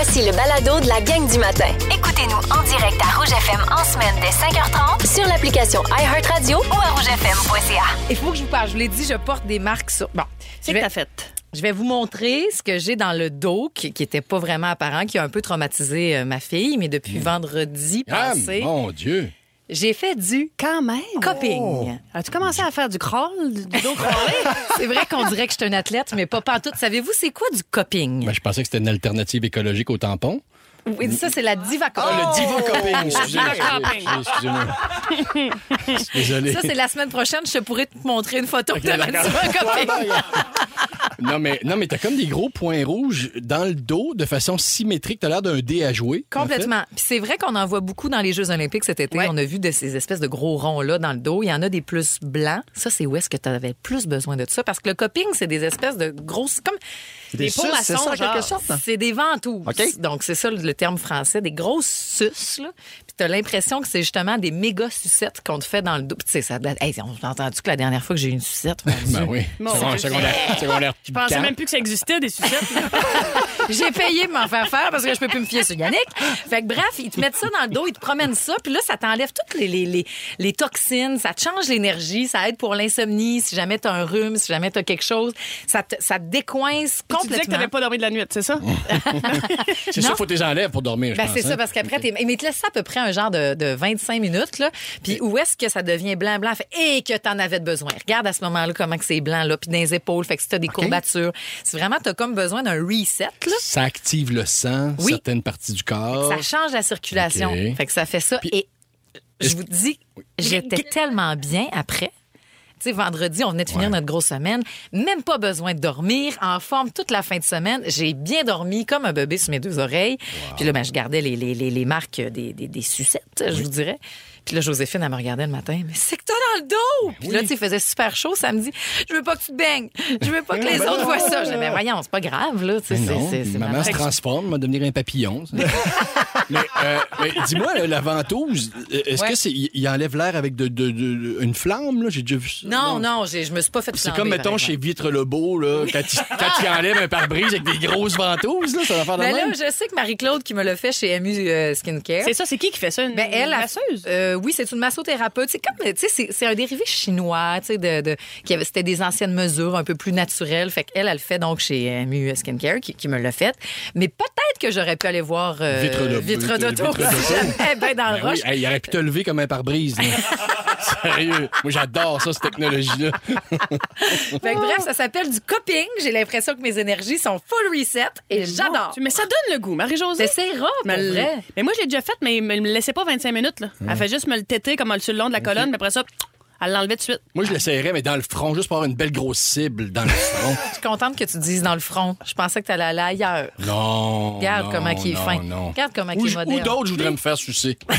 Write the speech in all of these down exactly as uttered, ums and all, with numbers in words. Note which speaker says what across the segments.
Speaker 1: Voici le balado de la gang du matin.
Speaker 2: Écoutez-nous en direct à Rouge F M en semaine dès cinq heures trente
Speaker 1: Sur l'application iHeartRadio
Speaker 2: ou à rouge f m point c a.
Speaker 3: Il faut que je vous parle. Je vous l'ai dit, je porte des marques sur... Bon,
Speaker 4: C'est
Speaker 3: je vais...
Speaker 4: que t'as fait.
Speaker 3: Je vais vous montrer ce que j'ai dans le dos, qui n'était pas vraiment apparent, qui a un peu traumatisé euh, ma fille, mais depuis mmh. vendredi
Speaker 5: ah,
Speaker 3: passé...
Speaker 5: mon Dieu!
Speaker 3: J'ai fait du
Speaker 4: Quand même.
Speaker 3: cupping.
Speaker 4: Oh. As-tu commencé à faire du crawl, du dos crawlé?
Speaker 3: C'est vrai qu'on dirait que je suis un athlète, mais pas partout. Savez-vous, c'est quoi du cupping?
Speaker 5: Ben, je pensais que c'était une alternative écologique au tampon.
Speaker 3: Oui, ça, c'est la diva cupping.
Speaker 5: Ah, le diva cupping. Excusez-moi. Excusez-moi. Désolé.
Speaker 3: Ça, c'est la semaine prochaine. Je pourrais te montrer une photo
Speaker 5: okay,
Speaker 3: de ma diva cupping.
Speaker 5: Non, mais, non, mais t'as comme des gros points rouges dans le dos de façon symétrique. T'as l'air d'un dé à jouer.
Speaker 3: Complètement. Puis c'est vrai qu'on en voit beaucoup dans les Jeux olympiques cet été. Ouais. On a vu de ces espèces de gros ronds-là dans le dos. Il y en a des plus blancs. Ça, c'est où est-ce que tu avais plus besoin de ça? Parce que le cupping, c'est des espèces de grosses... comme
Speaker 4: des pots maçons,
Speaker 5: c'est ça, en quelque sorte.
Speaker 3: C'est des ventouses.
Speaker 5: Okay.
Speaker 3: Donc, c'est ça le terme français. Des grosses suces, là. Puis t'as l'impression que c'est justement des méga sucettes qu'on te fait dans le dos. Puis tu sais, ça... Hey, on a entendu que la dernière fois que j'ai eu une sucette...
Speaker 5: Ben oui.
Speaker 4: Bon,
Speaker 5: secondaire. secondaire.
Speaker 4: Je pensais même plus que ça existait, des sucettes.
Speaker 3: J'ai payé pour m'en faire faire parce que je peux plus me fier sur Yannick. Fait que bref, ils te mettent ça dans le dos, ils te promènent ça, puis là, ça t'enlève toutes les, les, les, les toxines, ça te change l'énergie, ça aide pour l'insomnie, si jamais t'as un rhume, si jamais t'as quelque chose, ça te, ça te décoince complètement.
Speaker 4: Tu disais que t'avais pas dormi de la nuit, c'est ça?
Speaker 5: C'est ça, il faut que tu les enlèves pour dormir, je
Speaker 3: ben,
Speaker 5: pense.
Speaker 3: C'est hein? ça, parce qu'après, okay. Mais ils te laissent ça à peu près un genre de, de vingt-cinq minutes, là. Puis où est-ce que ça devient blanc-blanc? Fait, et que t'en avais besoin. Regarde à ce moment-là comment que c'est blanc, là, puis dans les épaules, fait que si t'as des okay. courbatures, c'est vraiment, t'as comme besoin d'un reset, là.
Speaker 5: Ça active le sang, oui. certaines parties du corps.
Speaker 3: Ça change la circulation. Okay. Fait que ça fait ça. Puis, et je vous dis, oui. j'étais tellement bien après. Tu sais, vendredi, on venait de finir ouais. notre grosse semaine. Même pas besoin de dormir. En forme toute la fin de semaine. J'ai bien dormi comme un bébé sur mes deux oreilles. Wow. Puis là, ben, je gardais les, les, les, les marques des, des, des sucettes, oui. je vous dirais. Puis là, Joséphine, elle me regardait le matin. Mais c'est que t'as dans le dos! Puis oui. là, tu sais, il faisait super chaud samedi. Je veux pas que tu te baignes. Je veux pas que les autres voient ça. Je disais, mais voyons, c'est pas grave, là. Tu sais,
Speaker 5: non,
Speaker 3: c'est, c'est
Speaker 5: maman se transforme, va devenir un papillon. mais, euh, mais dis-moi, la ventouse, est-ce ouais. que c'est, il enlève l'air avec de, de, de, une flamme, là? J'ai déjà vu ça.
Speaker 3: Non, non, non j'ai, je me suis pas fait
Speaker 5: C'est flamber, comme, mettons, chez Vitre Lebeau, là, quand il, quand il enlève un pare-brise avec des grosses ventouses, là, ça va faire de
Speaker 3: mais
Speaker 5: même.
Speaker 3: là, je sais que Marie-Claude qui me l'a fait chez M U euh, Skincare.
Speaker 4: C'est ça, c'est qui qui fait ça? Une,
Speaker 3: ben, elle,
Speaker 4: une masseuse?
Speaker 3: Euh, oui, c'est une massothérapeute. C'est comme, tu sais, c'est, c'est un dérivé chinois, tu sais, de, de, qui avait, c'était des anciennes mesures un peu plus naturelles. Fait qu'elle, elle le fait donc chez M U Skincare, qui, qui me l'a fait. Mais peut-être que j'aurais pu aller voir euh,
Speaker 5: Vitre de,
Speaker 3: Vitre d'auto. Eh ben, dans le
Speaker 5: ben
Speaker 3: roche.
Speaker 5: Oui, hey, il aurait pu te lever comme un pare-brise. Sérieux. Moi, j'adore ça, cette technologie-là.
Speaker 3: Fait que, bref, ça s'appelle du cupping. J'ai l'impression que mes énergies sont full reset et j'adore.
Speaker 4: Mais ça donne le goût, Marie-Josée.
Speaker 3: C'est rare, pour
Speaker 4: mais
Speaker 3: vrai.
Speaker 4: Mais moi, je l'ai déjà fait, mais ne me laissez pas vingt-cinq minutes. Là. Mmh. Elle fait juste me le téter comme sur le long de la okay. colonne, mais après ça, elle l'enlevait tout de suite.
Speaker 5: Moi, je l'essayerais, mais dans le front, juste pour avoir une belle grosse cible dans le front.
Speaker 3: Je suis contente que tu dises dans le front. Je pensais que tu allais aller ailleurs.
Speaker 5: Non.
Speaker 3: Regarde
Speaker 5: non,
Speaker 3: comment il est
Speaker 5: non,
Speaker 3: fin.
Speaker 5: Non.
Speaker 3: Regarde comment
Speaker 5: ou,
Speaker 3: il est moderne.
Speaker 5: Ou d'autres, je voudrais me faire sucer.
Speaker 6: La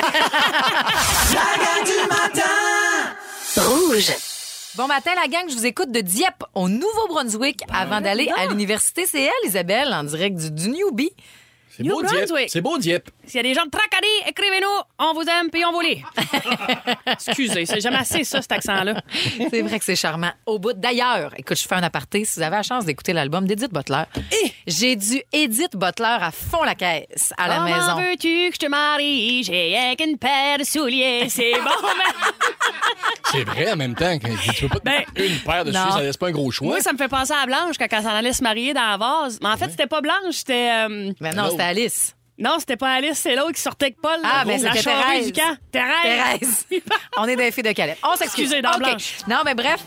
Speaker 6: gang du matin!
Speaker 1: Rouge.
Speaker 3: Bon matin, la gang, je vous écoute de Dieppe, au Nouveau-Brunswick, ben, avant d'aller non. à l'université. C'est elle, Isabelle, en direct du, du Newbie.
Speaker 5: C'est beau, Dieppe. C'est beau, Dieppe.
Speaker 4: S'il y a des gens de Tracadie, écrivez-nous. On vous aime, puis on vous lit. Excusez, c'est jamais assez, ça, cet accent-là.
Speaker 3: C'est vrai que c'est charmant. Au bout, d'ailleurs, écoute, je fais un aparté. Si vous avez la chance d'écouter l'album d'Edith Butler,
Speaker 4: Et...
Speaker 3: j'ai du Edith Butler à fond la caisse à la
Speaker 4: Comment
Speaker 3: maison.
Speaker 4: Comment veux-tu que je te marie? J'ai rien qu'une paire de souliers. C'est bon, mais...
Speaker 5: C'est vrai, en même temps. Tu peux pas
Speaker 4: ben,
Speaker 5: une paire de souliers, ça laisse pas un gros choix.
Speaker 4: Moi, ça me fait penser à Blanche quand elle s'en allait se marier dans la vase. Mais en fait, ouais. c'était pas Blanche, c'était... Euh...
Speaker 3: Mais non, c'était Alice.
Speaker 4: Non, c'était pas Alice, c'est l'autre qui sortait avec Paul.
Speaker 3: Ah, mais ben, c'était Thérèse.
Speaker 4: Du camp. Thérèse.
Speaker 3: Thérèse. On est des filles de Calais. On s'excuse.
Speaker 4: Excusez, dans
Speaker 3: okay.
Speaker 4: Blanche.
Speaker 3: Non, mais bref.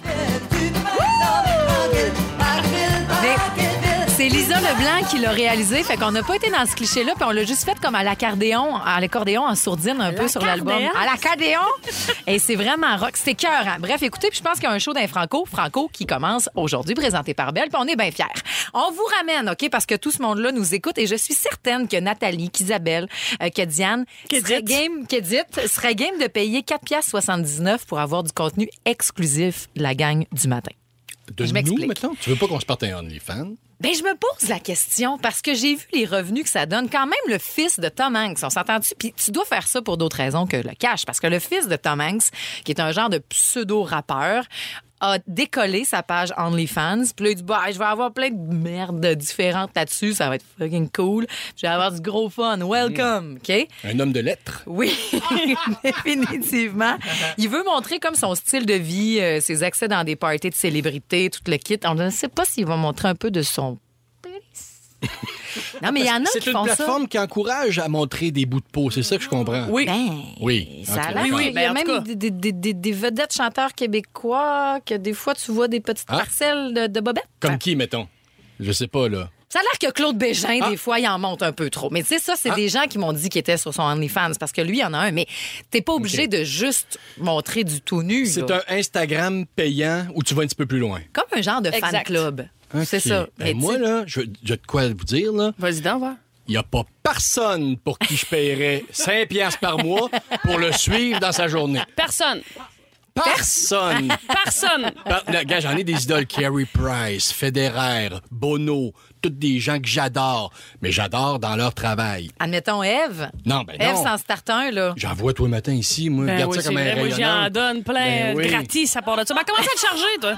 Speaker 3: Mais c'est Lisa Leblanc qui l'a réalisé, fait qu'on n'a pas été dans ce cliché-là, puis on l'a juste fait comme à l'accordéon, à l'accordéon en sourdine un peu sur l'album. À l'accordéon! Et c'est vraiment rock, c'était cœur. Hein? Bref, écoutez, puis je pense qu'il y a un show d'un Franco, Franco qui commence aujourd'hui, présenté par Belle, puis on est bien fiers. On vous ramène, OK, parce que tout ce monde-là nous écoute, et je suis certaine que Nathalie, qu'Isabelle, euh, que Diane serait game, qu'Edith serait game de payer quatre dollars soixante-dix-neuf pour avoir du contenu exclusif de la gang du matin.
Speaker 5: De
Speaker 3: je
Speaker 5: nous,
Speaker 3: m'explique.
Speaker 5: maintenant? Tu veux pas qu'on se parte un OnlyFans?
Speaker 3: Ben, je me pose la question parce que j'ai vu les revenus que ça donne. Quand même, le fils de Tom Hanks, on s'entend-tu? Puis tu dois faire ça pour d'autres raisons que le cash. Parce que le fils de Tom Hanks, qui est un genre de pseudo-rappeur, a décollé sa page OnlyFans. Puis là, il dit, bah, je vais avoir plein de merde différentes là-dessus. Ça va être fucking cool. Puis je vais avoir du gros fun. Welcome. OK?
Speaker 5: Un homme de lettres.
Speaker 3: Oui, définitivement. Il veut montrer comme son style de vie, euh, ses accès dans des parties de célébrités, tout le kit. On ne sait pas s'il va montrer un peu de son pénis. Non, mais il y en a
Speaker 5: C'est
Speaker 3: qui
Speaker 5: une
Speaker 3: font ça.
Speaker 5: plateforme qui encourage à montrer des bouts de peau. C'est ça que je comprends.
Speaker 4: Oui.
Speaker 3: Ben,
Speaker 5: Oui.
Speaker 3: ça a
Speaker 5: Ok,
Speaker 3: l'air.
Speaker 5: d'accord.
Speaker 4: Oui, oui,
Speaker 3: Il y a
Speaker 4: ben, en tout
Speaker 3: même des, des, des, des, des vedettes chanteurs québécois que des fois, tu vois des petites
Speaker 5: Ah.
Speaker 3: parcelles de, de bobettes.
Speaker 5: Comme qui, mettons? Je sais pas, là.
Speaker 3: Ça a l'air que Claude Bégin,
Speaker 5: Ah.
Speaker 3: des fois, il en monte un peu trop. Mais tu sais, ça, c'est
Speaker 5: Ah.
Speaker 3: des gens qui m'ont dit qu'il était sur son OnlyFans parce que lui, il en a un. Mais t'es pas obligé
Speaker 5: OK.
Speaker 3: de juste montrer du tout nu.
Speaker 5: C'est
Speaker 3: là.
Speaker 5: un Instagram payant où tu vas un petit peu plus loin.
Speaker 3: Comme un genre de fan
Speaker 4: Exact.
Speaker 3: club. C'est
Speaker 5: OK.
Speaker 3: ça.
Speaker 5: Ben,
Speaker 3: Mais
Speaker 5: moi,
Speaker 3: tu sais,
Speaker 5: là, je j'ai de quoi vous dire, là.
Speaker 4: Vas-y, donc, va.
Speaker 5: Il n'y a pas personne pour qui je paierais cinq piastres par mois pour le suivre dans sa journée.
Speaker 4: Personne.
Speaker 5: Personne!
Speaker 4: Personne.
Speaker 5: Par- là, gars, j'en ai des idoles. Carey Price, Federer, Bono, toutes des gens que j'adore. Mais j'adore dans leur travail.
Speaker 3: admettons Eve.
Speaker 5: Non, ben
Speaker 3: Eve
Speaker 5: non.
Speaker 3: sans starter, un, là.
Speaker 5: J'en vois tous les matins ici, moi.
Speaker 4: Ben
Speaker 5: Regarde
Speaker 4: oui,
Speaker 5: ça
Speaker 4: c'est
Speaker 5: comme un
Speaker 4: vrai. Moi, j'en
Speaker 5: rayonnant.
Speaker 4: donne plein
Speaker 5: Ben oui.
Speaker 4: gratis à part de ça. Ben, comment ça te charger, toi?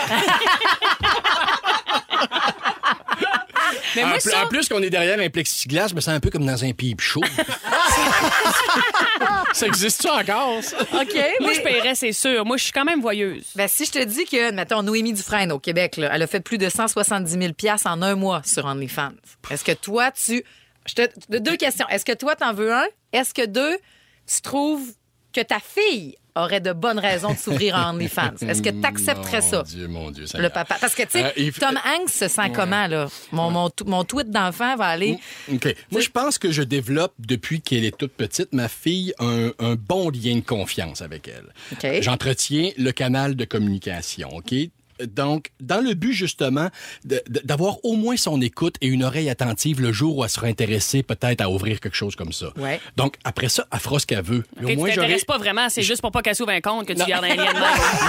Speaker 4: Mais
Speaker 5: En,
Speaker 4: moi,
Speaker 5: plus-
Speaker 4: ça...
Speaker 5: en plus qu'on est derrière un plexiglas, je me sens un peu comme dans un pipe chaud. Ça existe-tu encore, ça?
Speaker 3: OK.
Speaker 4: Moi,
Speaker 3: mais-
Speaker 4: je paierais, c'est sûr. Moi, je suis quand même voyeuse.
Speaker 3: Ben, si je te dis que, mettons, Noémie Dufresne au Québec, là, elle a fait plus de cent soixante-dix mille dollars en un mois sur OnlyFans. Est-ce que toi, tu... Je te... Deux questions. Est-ce que toi, t'en veux un? Est-ce que deux, tu trouves que ta fille aurait de bonnes raisons de s'ouvrir en OnlyFans? Est-ce que tu accepterais
Speaker 5: Mon
Speaker 3: ça?
Speaker 5: Dieu, mon Dieu, ça
Speaker 3: Le papa. Parce que, tu sais,
Speaker 5: Euh, il f-
Speaker 3: Tom Hanks se sent comment, là? Mon, mon, mon tweet d'enfant va aller...
Speaker 5: OK. Moi, je pense que je développe, depuis qu'elle est toute petite, ma fille, un, un bon lien de confiance avec elle.
Speaker 3: OK.
Speaker 5: J'entretiens le canal de communication, OK? Donc, dans le but, justement, de- de- d'avoir au moins son écoute et une oreille attentive le jour où elle sera intéressée peut-être à ouvrir quelque chose comme ça.
Speaker 3: Ouais.
Speaker 5: Donc, après ça, elle fera ce qu'elle veut. Mais
Speaker 4: Ok,
Speaker 5: au moins,
Speaker 4: tu
Speaker 5: j'aurai-
Speaker 4: t'intéresses pas vraiment, c'est juste pour pas qu'elle s'ouvre un compte que tu gardes un lien de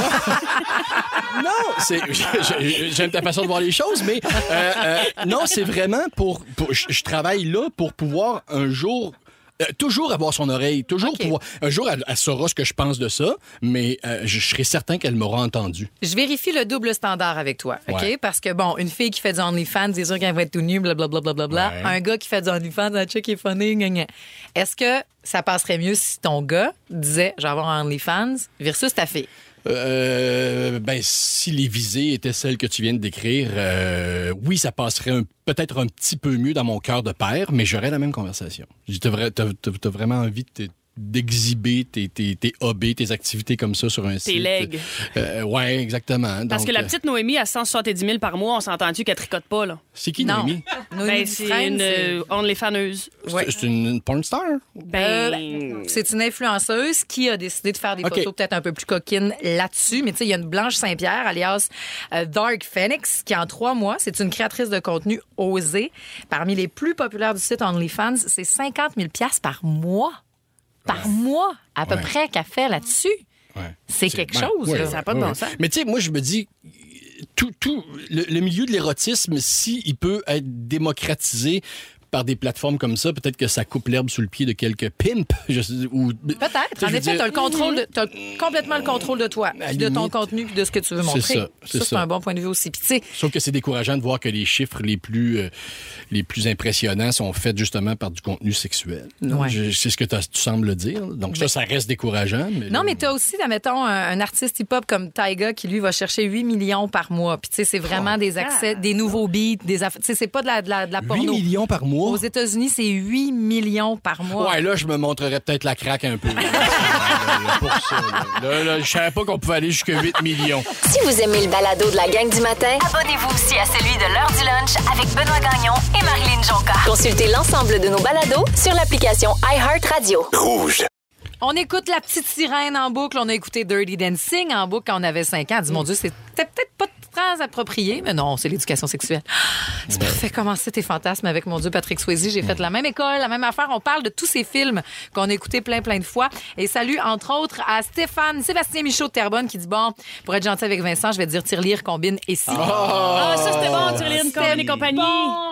Speaker 4: même.
Speaker 5: Non, c'est, je- je- j'aime ta façon de voir les choses, mais euh, euh, non, c'est vraiment pour, pour- je, je travaille là pour pouvoir un jour euh, toujours avoir son oreille, toujours
Speaker 3: OK.
Speaker 5: pouvoir. Un jour, elle, elle saura ce que je pense de ça, mais euh, je, je serai certain qu'elle m'aura entendu.
Speaker 3: Je vérifie le double standard avec toi, OK?
Speaker 5: Ouais.
Speaker 3: Parce que, bon, une fille qui fait du OnlyFans, c'est sûr qu'elle va être tout nue, blablabla. Bla, bla, bla, bla.
Speaker 5: Ouais.
Speaker 3: Un gars qui fait du OnlyFans, un check est funny, gna, gna. Est-ce que ça passerait mieux si ton gars disait « je vais avoir un OnlyFans » versus ta fille?
Speaker 5: Euh, ben, si les visées étaient celles que tu viens de décrire, euh, oui, ça passerait un- peut-être un petit peu mieux dans mon cœur de père, mais j'aurais la même conversation. Je dis, t'as, vra- t'as- t'as- t'as vraiment envie de te- d'exhiber tes, tes, tes hobbies, tes activités comme ça sur un site.
Speaker 4: Tes legs.
Speaker 5: Euh, ouais, exactement.
Speaker 4: Parce
Speaker 5: Donc,
Speaker 4: que la
Speaker 5: euh,
Speaker 4: petite Noémie, à cent soixante-dix mille par mois, on s'entend-tu qu'elle tricote pas, là?
Speaker 5: C'est qui,
Speaker 3: Non.
Speaker 5: Noémie?
Speaker 3: Noémie
Speaker 4: Ben, c'est
Speaker 3: Dufresne,
Speaker 4: une
Speaker 3: c'est-
Speaker 4: euh, OnlyFaneuse.
Speaker 3: Ouais.
Speaker 5: C'est c'est une, une porn star?
Speaker 4: Ben...
Speaker 3: C'est une influenceuse qui a décidé de faire des
Speaker 5: OK.
Speaker 3: photos peut-être un peu plus coquines là-dessus. Mais tu sais, il y a une Blanche Saint-Pierre, alias euh, Dark Phoenix, qui en trois mois, c'est une créatrice de contenu osée. Parmi les plus populaires du site OnlyFans, c'est cinquante mille dollars par mois. Par mois, à peu
Speaker 5: Ouais.
Speaker 3: près, qu'elle fait là-dessus.
Speaker 5: Ouais.
Speaker 3: C'est quelque
Speaker 5: ouais,
Speaker 3: chose,
Speaker 5: ouais,
Speaker 3: là.
Speaker 5: ouais,
Speaker 4: Ça a pas de
Speaker 5: ouais,
Speaker 4: bon
Speaker 5: ouais.
Speaker 4: sens.
Speaker 5: Mais tu sais, moi, je me dis, tout, tout le, le milieu de l'érotisme, si il peut être démocratisé par des plateformes comme ça, peut-être que ça coupe l'herbe sous le pied de quelques pimps. Je sais- ou,
Speaker 3: Peut-être.
Speaker 5: Tu sais,
Speaker 3: En
Speaker 5: je veux
Speaker 3: effet,
Speaker 5: dire-
Speaker 3: tu as le contrôle, de, t'as complètement le contrôle de toi,
Speaker 5: À
Speaker 3: puis de ton
Speaker 5: limite.
Speaker 3: contenu, puis de ce que tu veux
Speaker 5: C'est
Speaker 3: montrer.
Speaker 5: ça, c'est
Speaker 3: c'est
Speaker 5: ça.
Speaker 3: un bon point de vue aussi. Puis tu sais,
Speaker 5: Sauf que c'est décourageant de voir que les chiffres les plus, euh, les plus impressionnants sont faits justement par du contenu sexuel.
Speaker 3: Ouais.
Speaker 5: Je- C'est ce que t'as- tu sembles dire. Donc ça, ça reste décourageant. Mais
Speaker 3: non,
Speaker 5: là,
Speaker 3: mais tu as aussi, admettons, un, un artiste hip-hop comme Tyga qui, lui, va chercher huit millions par mois. Puis, tu sais, c'est vraiment
Speaker 5: Oh,
Speaker 3: des accès, des nouveaux beats, des affaires. Tu sais, c'est pas de la, de la, de la
Speaker 5: huit
Speaker 3: porno.
Speaker 5: millions par mois?
Speaker 3: Aux États-Unis, c'est huit millions par mois.
Speaker 5: Ouais, là, je me montrerais peut-être la craque un peu. là, là, là, pour ça, là. Là, là, je savais pas qu'on pouvait aller jusqu'à huit millions.
Speaker 1: Si vous aimez le balado de la gang du matin,
Speaker 2: Abonnez-vous aussi à celui de l'heure du lunch avec Benoît Gagnon et Marilyn Jonca.
Speaker 1: consultez l'ensemble de nos balados sur l'application iHeartRadio.
Speaker 3: On écoute La Petite Sirène en boucle. On a écouté Dirty Dancing en boucle quand on avait cinq ans. Dis, mon Dieu, c'était peut-être pas très approprié, mais non, c'est l'éducation sexuelle. C'est parfait. Commencer tes fantasmes avec, mon Dieu, Patrick Swayze. J'ai fait la même école, la même affaire. On parle de tous ces films qu'on a écoutés plein, plein de fois. Et salut, entre autres, à Stéphane, Sébastien Michaud de Terrebonne qui dit, bon, pour être gentil avec Vincent, je vais dire tirelire, combine et si.
Speaker 4: Ah, ça, c'était bon, Tirline, Corbin et compagnie.
Speaker 3: Bon.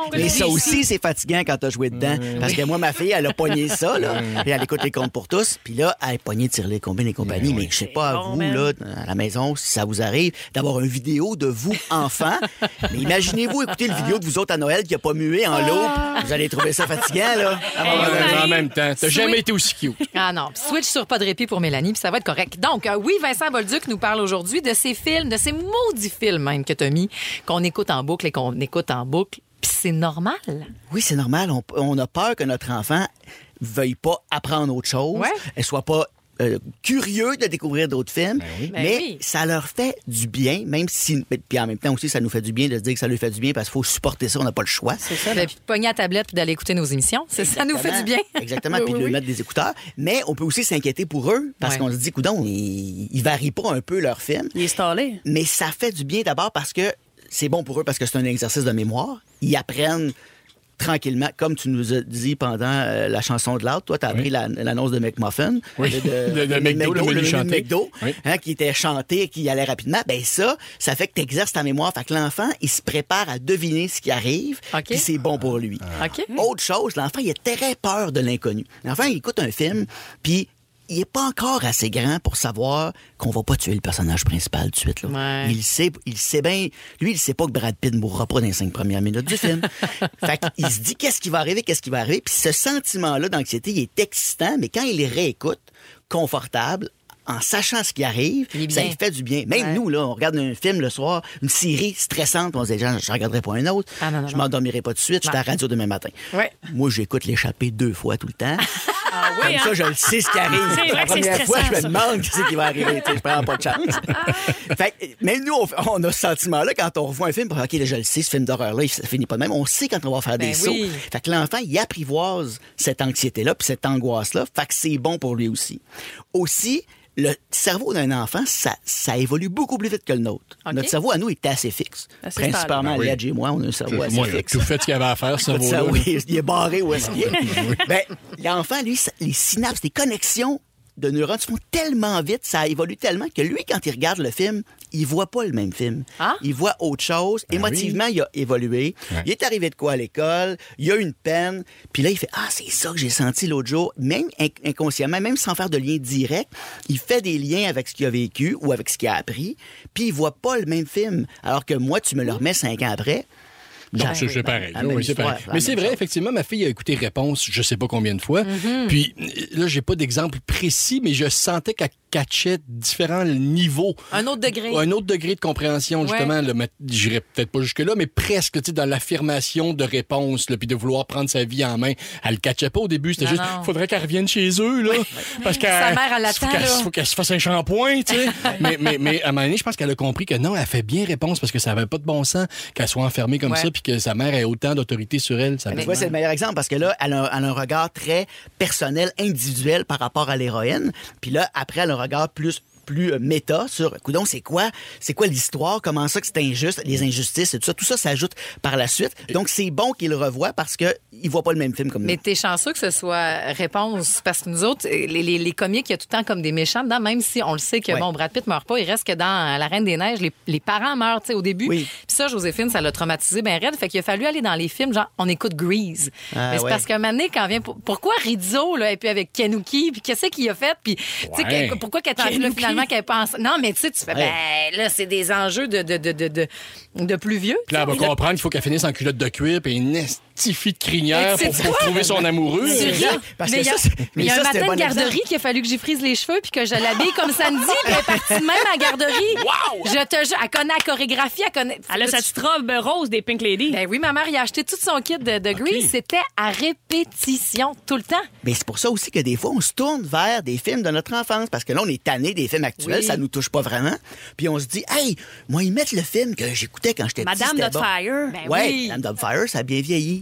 Speaker 6: Mais ça aussi, c'est fatigant quand t'as joué dedans.
Speaker 5: Mmh.
Speaker 6: Parce que moi, ma fille, elle a pogné ça, là. Puis elle écoute les comptes pour tous. Puis là, elle a pogné de tirer les combines et compagnie.
Speaker 5: Mmh.
Speaker 6: Mais je sais pas à
Speaker 4: bon,
Speaker 6: vous,
Speaker 4: man.
Speaker 6: là, à la maison, si ça vous arrive, d'avoir une vidéo de vous, enfant. Mais imaginez-vous écouter le vidéo de vous autres à Noël qui a pas mué en loup. Vous allez trouver ça fatigant, là. À un moment donné.
Speaker 5: En même temps, t'as jamais été aussi cute.
Speaker 3: Ah non, switch sur pas de répit pour Mélanie, puis ça va être correct. Donc, euh, oui, Vincent Bolduc nous parle aujourd'hui de ces films, de ces maudits films même que t'as mis, qu'on écoute en boucle et qu'on écoute en boucle. Puis c'est normal.
Speaker 6: Oui, c'est normal. On, on a peur que notre enfant veuille pas apprendre autre chose.
Speaker 3: Ouais.
Speaker 6: Elle soit pas euh, curieux de découvrir d'autres films.
Speaker 5: oui.
Speaker 3: Ben
Speaker 6: mais
Speaker 3: oui.
Speaker 6: ça leur fait du bien, même si... Puis en même temps aussi, ça nous fait du bien de se dire que ça lui fait du bien parce qu'il faut supporter ça, on n'a pas le choix.
Speaker 3: C'est ça. Puis de pogner la tablette puis d'aller écouter nos émissions. C'est ça nous fait du bien.
Speaker 6: Exactement,
Speaker 3: Oui,
Speaker 6: puis
Speaker 3: oui,
Speaker 6: de
Speaker 3: oui.
Speaker 6: mettre des écouteurs. Mais on peut aussi s'inquiéter pour eux parce
Speaker 3: Ouais.
Speaker 6: qu'on se dit, coudonc, ils, ils varient pas un peu leur film.
Speaker 4: Il est stallé.
Speaker 6: Mais ça fait du bien d'abord parce que c'est bon pour eux parce que c'est un exercice de mémoire. Ils apprennent tranquillement, comme tu nous as dit pendant euh, la chanson de l'autre. Toi, tu as appris
Speaker 5: Oui.
Speaker 6: la- l'annonce de McMuffin.
Speaker 5: Oui.
Speaker 6: De,
Speaker 5: De- de McDo, le menu
Speaker 6: menu
Speaker 5: chanté.
Speaker 6: McDo,
Speaker 5: Oui.
Speaker 6: hein, qui était chanté, qui allait rapidement. Ben ça, ça fait que tu exerces ta mémoire. Fait que l'enfant, il se prépare à deviner ce qui arrive.
Speaker 3: OK.
Speaker 6: Puis c'est bon pour lui.
Speaker 3: OK.
Speaker 6: Autre chose, l'enfant, il a très peur de l'inconnu. L'enfant, il écoute un film, puis il est pas encore assez grand pour savoir qu'on va pas tuer le personnage principal tout de suite. Là.
Speaker 3: Ouais.
Speaker 6: Il sait, il sait bien. Lui, il sait pas que Brad Pitt ne mourra pas dans les cinq premières minutes du film. Fait qu'il se dit qu'est-ce qui va arriver, qu'est-ce qui va arriver. Puis ce sentiment-là d'anxiété, il est excitant, mais quand il les réécoute, confortable, en sachant ce qui arrive,
Speaker 3: Il est
Speaker 6: ça
Speaker 3: bien.
Speaker 6: lui fait du bien. Même
Speaker 3: Ouais.
Speaker 6: nous, là, on regarde un film le soir, une série stressante, on se dit, je ne regarderai pas un autre.
Speaker 3: Ah, non, non,
Speaker 6: je
Speaker 3: non.
Speaker 6: m'endormirai pas tout de suite, je suis à la radio demain matin.
Speaker 3: Ouais.
Speaker 6: Moi, j'écoute l'échappée deux fois tout le temps.
Speaker 4: Ah oui,
Speaker 6: Comme
Speaker 4: hein?
Speaker 6: ça, je le sais ce qui arrive.
Speaker 4: C'est vrai
Speaker 6: La
Speaker 4: que c'est
Speaker 6: première fois, je me
Speaker 4: stressant, ça.
Speaker 6: demande ce qui va arriver. Tu sais, je prends pas de chance. Fait que, même nous, on, on a ce sentiment-là quand on revoit un film. OK, là, je le sais, ce film d'horreur-là, il ça finit pas de même. On sait quand on va faire
Speaker 3: Ben
Speaker 6: des
Speaker 3: oui.
Speaker 6: sauts. Fait que l'enfant, il apprivoise cette anxiété-là puis cette angoisse-là. Fait que c'est bon pour lui aussi. Aussi, le cerveau d'un enfant, ça, ça évolue beaucoup plus vite que le nôtre.
Speaker 3: OK.
Speaker 6: Notre cerveau, à nous, est assez fixe.
Speaker 4: Assez
Speaker 6: Principalement,
Speaker 5: stable. Ben oui.
Speaker 6: Ledge et moi, on a un cerveau assez
Speaker 5: Moi, il a
Speaker 6: fixe.
Speaker 5: tout fait ce qu'il avait à faire, ce
Speaker 6: Ça,
Speaker 5: cerveau-là.
Speaker 6: oui, il est barré où est-ce qu'il est. Ben, l'enfant, lui, ça- les synapses, les connexions de neurones se font tellement vite, ça évolue tellement que lui, quand il regarde le film, il voit pas le même film.
Speaker 3: Ah?
Speaker 6: Il voit autre chose.
Speaker 5: Ben
Speaker 6: Émotivement, il a évolué.
Speaker 5: Ouais.
Speaker 6: Il est arrivé de quoi à l'école? Il a eu une peine. Puis là, il fait « Ah, c'est ça que j'ai senti l'autre jour. » Même inc- inconsciemment, même sans faire de lien direct, il fait des liens avec ce qu'il a vécu ou avec ce qu'il a appris. Puis il voit pas le même film. Alors que moi, tu me le remets cinq ans après.
Speaker 5: Non,
Speaker 6: j'arrive.
Speaker 5: c'est c'est pareil.
Speaker 6: La
Speaker 5: Oui,
Speaker 6: même
Speaker 5: oui, c'est
Speaker 6: histoire,
Speaker 5: pareil.
Speaker 6: la
Speaker 5: Mais c'est
Speaker 6: même
Speaker 5: vrai,
Speaker 6: chose.
Speaker 5: effectivement, ma fille a écouté Réponse, je sais pas combien de fois. Puis là, j'ai pas d'exemple précis, mais je sentais qu'elle catchait différents niveaux.
Speaker 3: Un autre degré.
Speaker 5: Un autre degré de compréhension, justement. Là, mais j'irais peut-être pas jusque-là, mais presque, tu sais, dans l'affirmation de réponse, là, puis de vouloir prendre sa vie en main. Elle le catchait pas au début. C'était
Speaker 3: Non,
Speaker 5: juste,
Speaker 3: non.
Speaker 5: faudrait qu'elle revienne chez eux, là. Parce que
Speaker 3: Sa mère, elle l'attend,
Speaker 5: faut qu'elle,
Speaker 3: là.
Speaker 5: faut qu'elle se fasse un shampoing, tu sais. mais, mais, mais à un moment donné, je pense qu'elle a compris que non, elle fait bien Réponse parce que ça avait pas de bon sens qu'elle soit enfermée comme
Speaker 3: Ouais.
Speaker 5: ça, puis que sa mère ait autant d'autorité sur elle. Ça
Speaker 6: Tu
Speaker 5: avait-
Speaker 6: vois, c'est le meilleur exemple parce que là, elle a, elle a un regard très personnel, individuel par rapport à l'héroïne. Puis là, après, elle a un regard plus plus euh, méta sur, coudonc, c'est quoi? C'est quoi l'histoire? Comment ça que c'est injuste? Les injustices et tout ça. Tout ça s'ajoute par la suite. Donc, c'est bon qu'il le revoie parce que il voit pas le même film comme
Speaker 3: Mais
Speaker 6: nous.
Speaker 3: t'es chanceux que ce soit Réponse, parce que nous autres, les, les, les comiques, il y a tout le temps comme des méchants dedans, même si on le sait que,
Speaker 6: Ouais.
Speaker 3: bon, Brad Pitt meurt pas, il reste que dans La Reine des Neiges, les, les parents meurent, tu sais, au début.
Speaker 6: Oui.
Speaker 3: Puis ça, Joséphine, ça l'a traumatisé ben raide, fait qu'il a fallu aller dans les films, genre, on écoute Grease.
Speaker 6: Ah,
Speaker 3: Mais c'est
Speaker 6: ouais.
Speaker 3: parce qu'un moment donné, quand vient, pour- pourquoi Rizzo, là, et puis avec Kenuki, puis qu'est-ce qu'il a fait, puis, tu sais,
Speaker 5: Ouais.
Speaker 3: que- pourquoi qu'elle est là, finalement, qu'elle pense. Non, mais tu sais, tu fais,
Speaker 6: Ouais.
Speaker 3: ben, là, c'est des enjeux de, de, de, de, de, de plus vieux.
Speaker 5: Puis là, elle va
Speaker 3: Tu sais,
Speaker 5: comprendre qu'il faut qu'elle finisse en culotte de cuir et une estifie de crinière
Speaker 3: Mais
Speaker 5: pour,
Speaker 3: c'est
Speaker 5: pour
Speaker 3: quoi?
Speaker 5: trouver son amoureux.
Speaker 3: C'est
Speaker 6: Exact.
Speaker 3: rien.
Speaker 6: Parce
Speaker 3: mais
Speaker 6: que
Speaker 3: il y a,
Speaker 6: ça, c'est-
Speaker 3: mais
Speaker 6: mais
Speaker 3: il y a
Speaker 6: ça,
Speaker 3: un
Speaker 6: c'est un
Speaker 3: matin
Speaker 6: bon
Speaker 3: de garderie
Speaker 6: exemple.
Speaker 3: qu'il a fallu que j'y frise les cheveux puis que je l'habille comme samedi, puis elle est partie de même à la garderie.
Speaker 5: Wow!
Speaker 3: Je te jure, elle connaît la chorégraphie, elle connaît.
Speaker 4: Elle a sa petite robe rose des Pink Lady.
Speaker 3: Ben oui, ma mère, il a acheté tout son kit de, de Grease. C'était à répétition, tout le temps.
Speaker 6: Mais c'est pour ça aussi que des fois, on se tourne vers des films de notre enfance. Parce que là, on est tanné des films actuels,
Speaker 3: Oui.
Speaker 6: ça nous touche pas vraiment. Puis on se dit, hey, moi, ils mettent le film que j'écoutais quand j'étais petit.
Speaker 4: Madame
Speaker 6: c'était bon.
Speaker 4: Dotfire.
Speaker 3: Ben
Speaker 6: Ouais,
Speaker 3: oui.
Speaker 6: Madame Dubfire, ça a bien vieilli.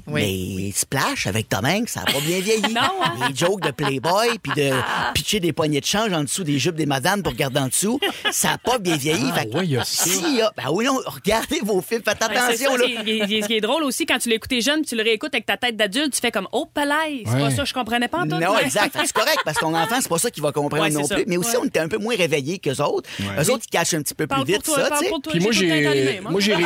Speaker 6: vieilli.
Speaker 3: Oui.
Speaker 6: Mais Splash, avec Tom Hanks, ça n'a pas bien vieilli.
Speaker 4: Non, hein?
Speaker 6: Les jokes de Playboy, puis de pitcher des poignées de change en dessous des jupes des madames pour regarder en dessous, ça n'a pas bien vieilli.
Speaker 5: Ah,
Speaker 6: Fait que
Speaker 5: ouais, il y a ça.
Speaker 6: s'il y a- ben oui, non, regardez vos films, faites
Speaker 4: Ouais, c'est
Speaker 6: attention,
Speaker 4: ça,
Speaker 6: là.
Speaker 4: Ce qui est- ce qui est drôle aussi, quand tu l'as écouté jeune, puis tu le réécoutes avec ta tête d'adulte, tu fais comme « Oh, palais! » C'est
Speaker 5: Ouais.
Speaker 4: pas ça, je comprenais pas en tout.
Speaker 6: Non, exact. C'est correct, parce que ton enfant, c'est pas ça qu'il va comprendre
Speaker 4: Ouais,
Speaker 6: non
Speaker 4: c'est
Speaker 6: plus.
Speaker 4: ça.
Speaker 6: Mais aussi,
Speaker 4: Ouais.
Speaker 6: on était un peu moins réveillés qu'eux autres. Eux autres, ils cachent un petit peu plus
Speaker 4: Parle pour
Speaker 6: vite,
Speaker 4: toi,
Speaker 6: ça,
Speaker 4: parle
Speaker 6: tu sais.
Speaker 4: pour toi.
Speaker 5: Puis moi,
Speaker 4: tout le temps été
Speaker 5: j'ai
Speaker 4: allumé,
Speaker 5: moi, j'ai ré-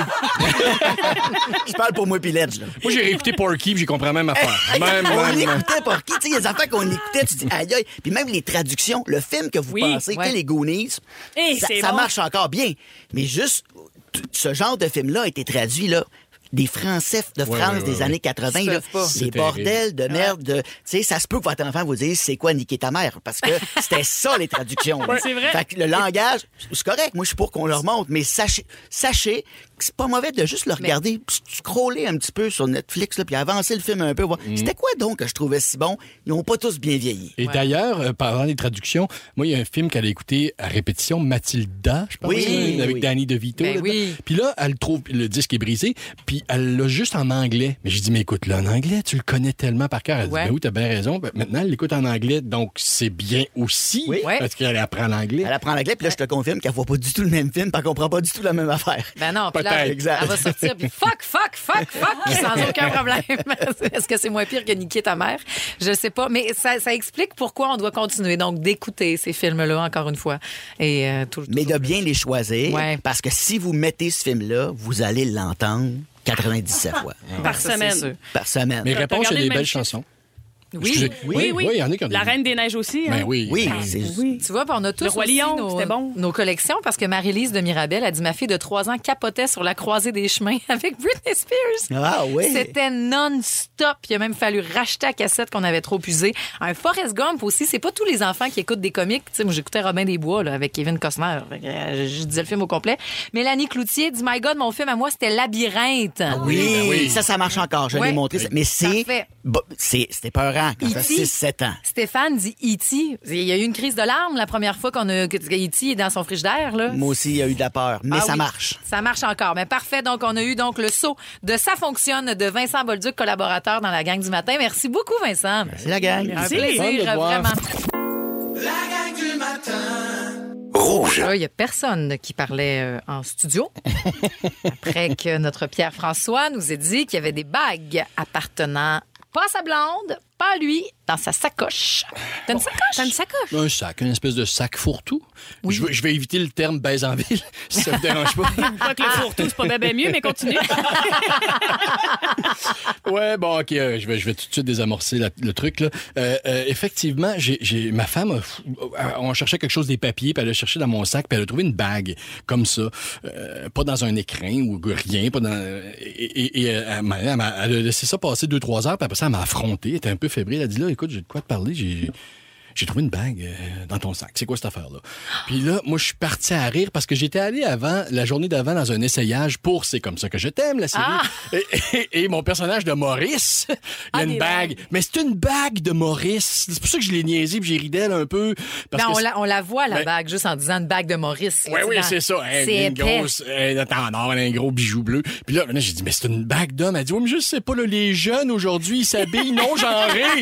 Speaker 6: Je parle pour moi puis Ledge, là.
Speaker 5: moi, j'ai réécouté Porky, puis j'ai compris la même affaire.
Speaker 6: Hey,
Speaker 5: Même,
Speaker 6: on
Speaker 5: même, même.
Speaker 6: écoutait Porky, tu sais, il y a des affaires qu'on écoutait, tu dis aïe aïe. Puis même les traductions, le film que vous
Speaker 4: Oui,
Speaker 6: pensez,
Speaker 3: ouais.
Speaker 6: que les Goonies,
Speaker 4: Hey,
Speaker 6: ça,
Speaker 4: c'est
Speaker 6: ça
Speaker 4: bon.
Speaker 6: marche encore bien. Mais juste, t- ce genre de film-là a été traduit, là. Des Français de
Speaker 5: Ouais,
Speaker 6: France
Speaker 5: ouais,
Speaker 6: des
Speaker 5: ouais,
Speaker 6: années
Speaker 5: ouais.
Speaker 6: quatre-vingts,
Speaker 3: Ils
Speaker 6: là,
Speaker 3: peuvent pas.
Speaker 6: des
Speaker 5: C'est
Speaker 6: bordels de merde. de- Tu sais, ça se peut que votre enfant vous dise c'est quoi niquer ta mère, parce que c'était ça les traductions. là.
Speaker 4: Ouais, c'est vrai.
Speaker 6: Fait que le langage, c'est correct. Moi, je suis pour qu'on leur montre, mais sachez, sachez que c'est pas mauvais de juste le regarder, puis scroller un petit peu sur Netflix, là, puis avancer le film un peu. voir.
Speaker 5: Mm.
Speaker 6: C'était quoi donc que je trouvais si bon? Ils n'ont pas tous bien vieilli.
Speaker 5: Et d'ailleurs, euh, parlant des traductions, moi, il y a un film qu'elle a écouté à répétition, Mathilda, je pense,
Speaker 6: Oui,
Speaker 5: là, avec
Speaker 6: oui.
Speaker 5: Danny DeVito.
Speaker 3: Ben
Speaker 5: là-dedans.
Speaker 3: oui.
Speaker 5: Puis là, elle trouve, le disque est brisé, puis elle l'a juste en anglais. Mais j'ai dit, mais écoute, là, en anglais, tu le connais tellement par cœur. Elle
Speaker 3: Ouais.
Speaker 5: dit, ben oui, t'as bien raison. Ben, maintenant, elle l'écoute en anglais, donc c'est bien aussi,
Speaker 6: Oui.
Speaker 3: Ouais.
Speaker 5: parce qu'elle apprend l'anglais.
Speaker 6: Elle apprend l'anglais, puis là, je te confirme qu'elle voit pas du tout le même film, puis elle comprend pas du tout la même affaire.
Speaker 3: Ben non, puis là,
Speaker 5: Peut-être.
Speaker 6: Exact.
Speaker 3: elle va sortir, puis fuck, fuck, fuck, fuck, puis sans aucun problème. Est-ce que c'est moins pire que niquer ta mère? Je sais pas, mais ça, ça explique pourquoi on doit continuer, donc, d'écouter ces films-là, encore une fois. Et, euh, tout,
Speaker 6: Mais
Speaker 3: toujours
Speaker 6: de bien les choisir,
Speaker 3: Ouais.
Speaker 6: parce que si vous mettez ce film-là, vous allez l'entendre quatre-vingt-dix-sept fois
Speaker 4: Par
Speaker 3: Ça, c'est
Speaker 4: semaine.
Speaker 3: sûr.
Speaker 6: par semaine.
Speaker 5: Mes
Speaker 4: T'as
Speaker 5: réponses,
Speaker 4: regardé
Speaker 5: c'est
Speaker 4: le
Speaker 5: des
Speaker 4: même
Speaker 5: belles
Speaker 4: chiffre?
Speaker 5: chansons.
Speaker 3: Oui.
Speaker 5: Excusez.
Speaker 4: Oui, oui.
Speaker 5: il y en a qui ont des...
Speaker 4: La Reine des Neiges aussi.
Speaker 5: Ben
Speaker 4: hein?
Speaker 5: oui.
Speaker 6: Oui,
Speaker 5: Ah,
Speaker 6: c'est
Speaker 4: Oui.
Speaker 3: Tu vois, puis on a tous
Speaker 4: Le Roi
Speaker 3: aussi
Speaker 4: Lion,
Speaker 3: nos,
Speaker 4: c'était bon.
Speaker 3: nos collections parce que Marie-Lise de Mirabel a dit ma fille de trois ans capotait sur la croisée des chemins avec Britney Spears.
Speaker 6: Ah oui.
Speaker 3: C'était non-stop. Il a même fallu racheter la cassette qu'on avait trop usée. Un Forrest Gump aussi, c'est pas tous les enfants qui écoutent des comiques. Tu sais, moi, j'écoutais Robin des Bois là, avec Kevin Costner. Fait que, euh, Je disais le film au complet. Mélanie Cloutier dit My God, mon film à moi, c'était Labyrinthe.
Speaker 6: Oui,
Speaker 5: ben oui.
Speaker 6: ça, ça marche encore. Je
Speaker 3: Ouais.
Speaker 6: l'ai montré. Mais c'est.
Speaker 3: Parfait.
Speaker 6: Bon, c'est- C'était peurant quand t'as
Speaker 3: E T.
Speaker 6: six sept ans.
Speaker 3: Stéphane dit E T. Il y a eu une crise de larmes la première fois qu'on a que E T est dans son frigidaire là.
Speaker 6: Moi aussi, il y a eu de la peur. Mais
Speaker 3: Ah
Speaker 6: ça
Speaker 3: oui,
Speaker 6: marche.
Speaker 3: Ça marche encore. Mais parfait. Donc, on a eu donc le saut de Ça fonctionne de Vincent Bolduc, collaborateur dans la gang du matin. Merci beaucoup, Vincent.
Speaker 6: C'est la gang.
Speaker 3: Un
Speaker 4: Merci.
Speaker 5: Fun de
Speaker 3: plaisir,
Speaker 5: te voir.
Speaker 3: vraiment.
Speaker 7: Rouge.
Speaker 3: Là, il n'y a personne qui parlait euh, en studio. Après que notre Pierre-François nous ait dit qu'il y avait des bagues appartenant pas à sa blonde, pas à lui, dans sa sacoche. T'as une sacoche?
Speaker 4: T'as une sacoche?
Speaker 5: Un sac, une espèce de sac fourre-tout.
Speaker 3: Oui.
Speaker 5: Je, vais- je vais éviter le terme baise en ville, si ça vous dérange pas.
Speaker 4: Pas que le fourre-tout, c'est pas bien ben mieux, mais continue.
Speaker 5: Ouais, bon, OK, euh, je, vais, je vais tout de suite désamorcer la- le truc. Là. Euh, euh, effectivement, j'ai, j'ai, ma femme, a fou- euh, on cherchait quelque chose des papiers, puis elle a cherché dans mon sac, puis elle a trouvé une bague comme ça. Euh, pas dans un écrin ou rien, pas dans... Et, et- et, euh, elle, m'a- elle m'a- elle a laissé ça passer deux, trois heures, puis après ça, elle m'a affronté, elle était un peu fébrile. Elle a dit, là, écoute, j'ai de quoi te parler, j'ai... J'ai trouvé une bague euh, dans ton sac. C'est quoi cette affaire-là? Puis là, moi, je suis parti à rire parce que j'étais allé avant, la journée d'avant, dans un essayage pour C'est comme ça que je t'aime, la série.
Speaker 3: Ah!
Speaker 5: Et, et- et mon personnage de Maurice, il y a
Speaker 4: Ah,
Speaker 5: une
Speaker 4: des
Speaker 5: bague.
Speaker 4: bagues.
Speaker 5: Mais c'est une bague de Maurice. C'est pour ça que je l'ai niaisé puis j'ai ri d'elle un peu. Parce
Speaker 3: Ben,
Speaker 5: que
Speaker 3: on,
Speaker 5: c'est-
Speaker 3: la, on la voit, la
Speaker 5: Ben-
Speaker 3: bague, juste en disant une bague de Maurice.
Speaker 5: Oui, oui,
Speaker 3: Dans-
Speaker 5: c'est ça. Elle,
Speaker 3: C'est
Speaker 5: une
Speaker 3: épais.
Speaker 5: grosse. Elle est en or, elle a un gros bijou bleu. Puis là, maintenant, j'ai dit, mais c'est une bague d'homme. Elle dit, oui, mais je sais pas, là, les jeunes aujourd'hui, ils s'habillent non-genrés.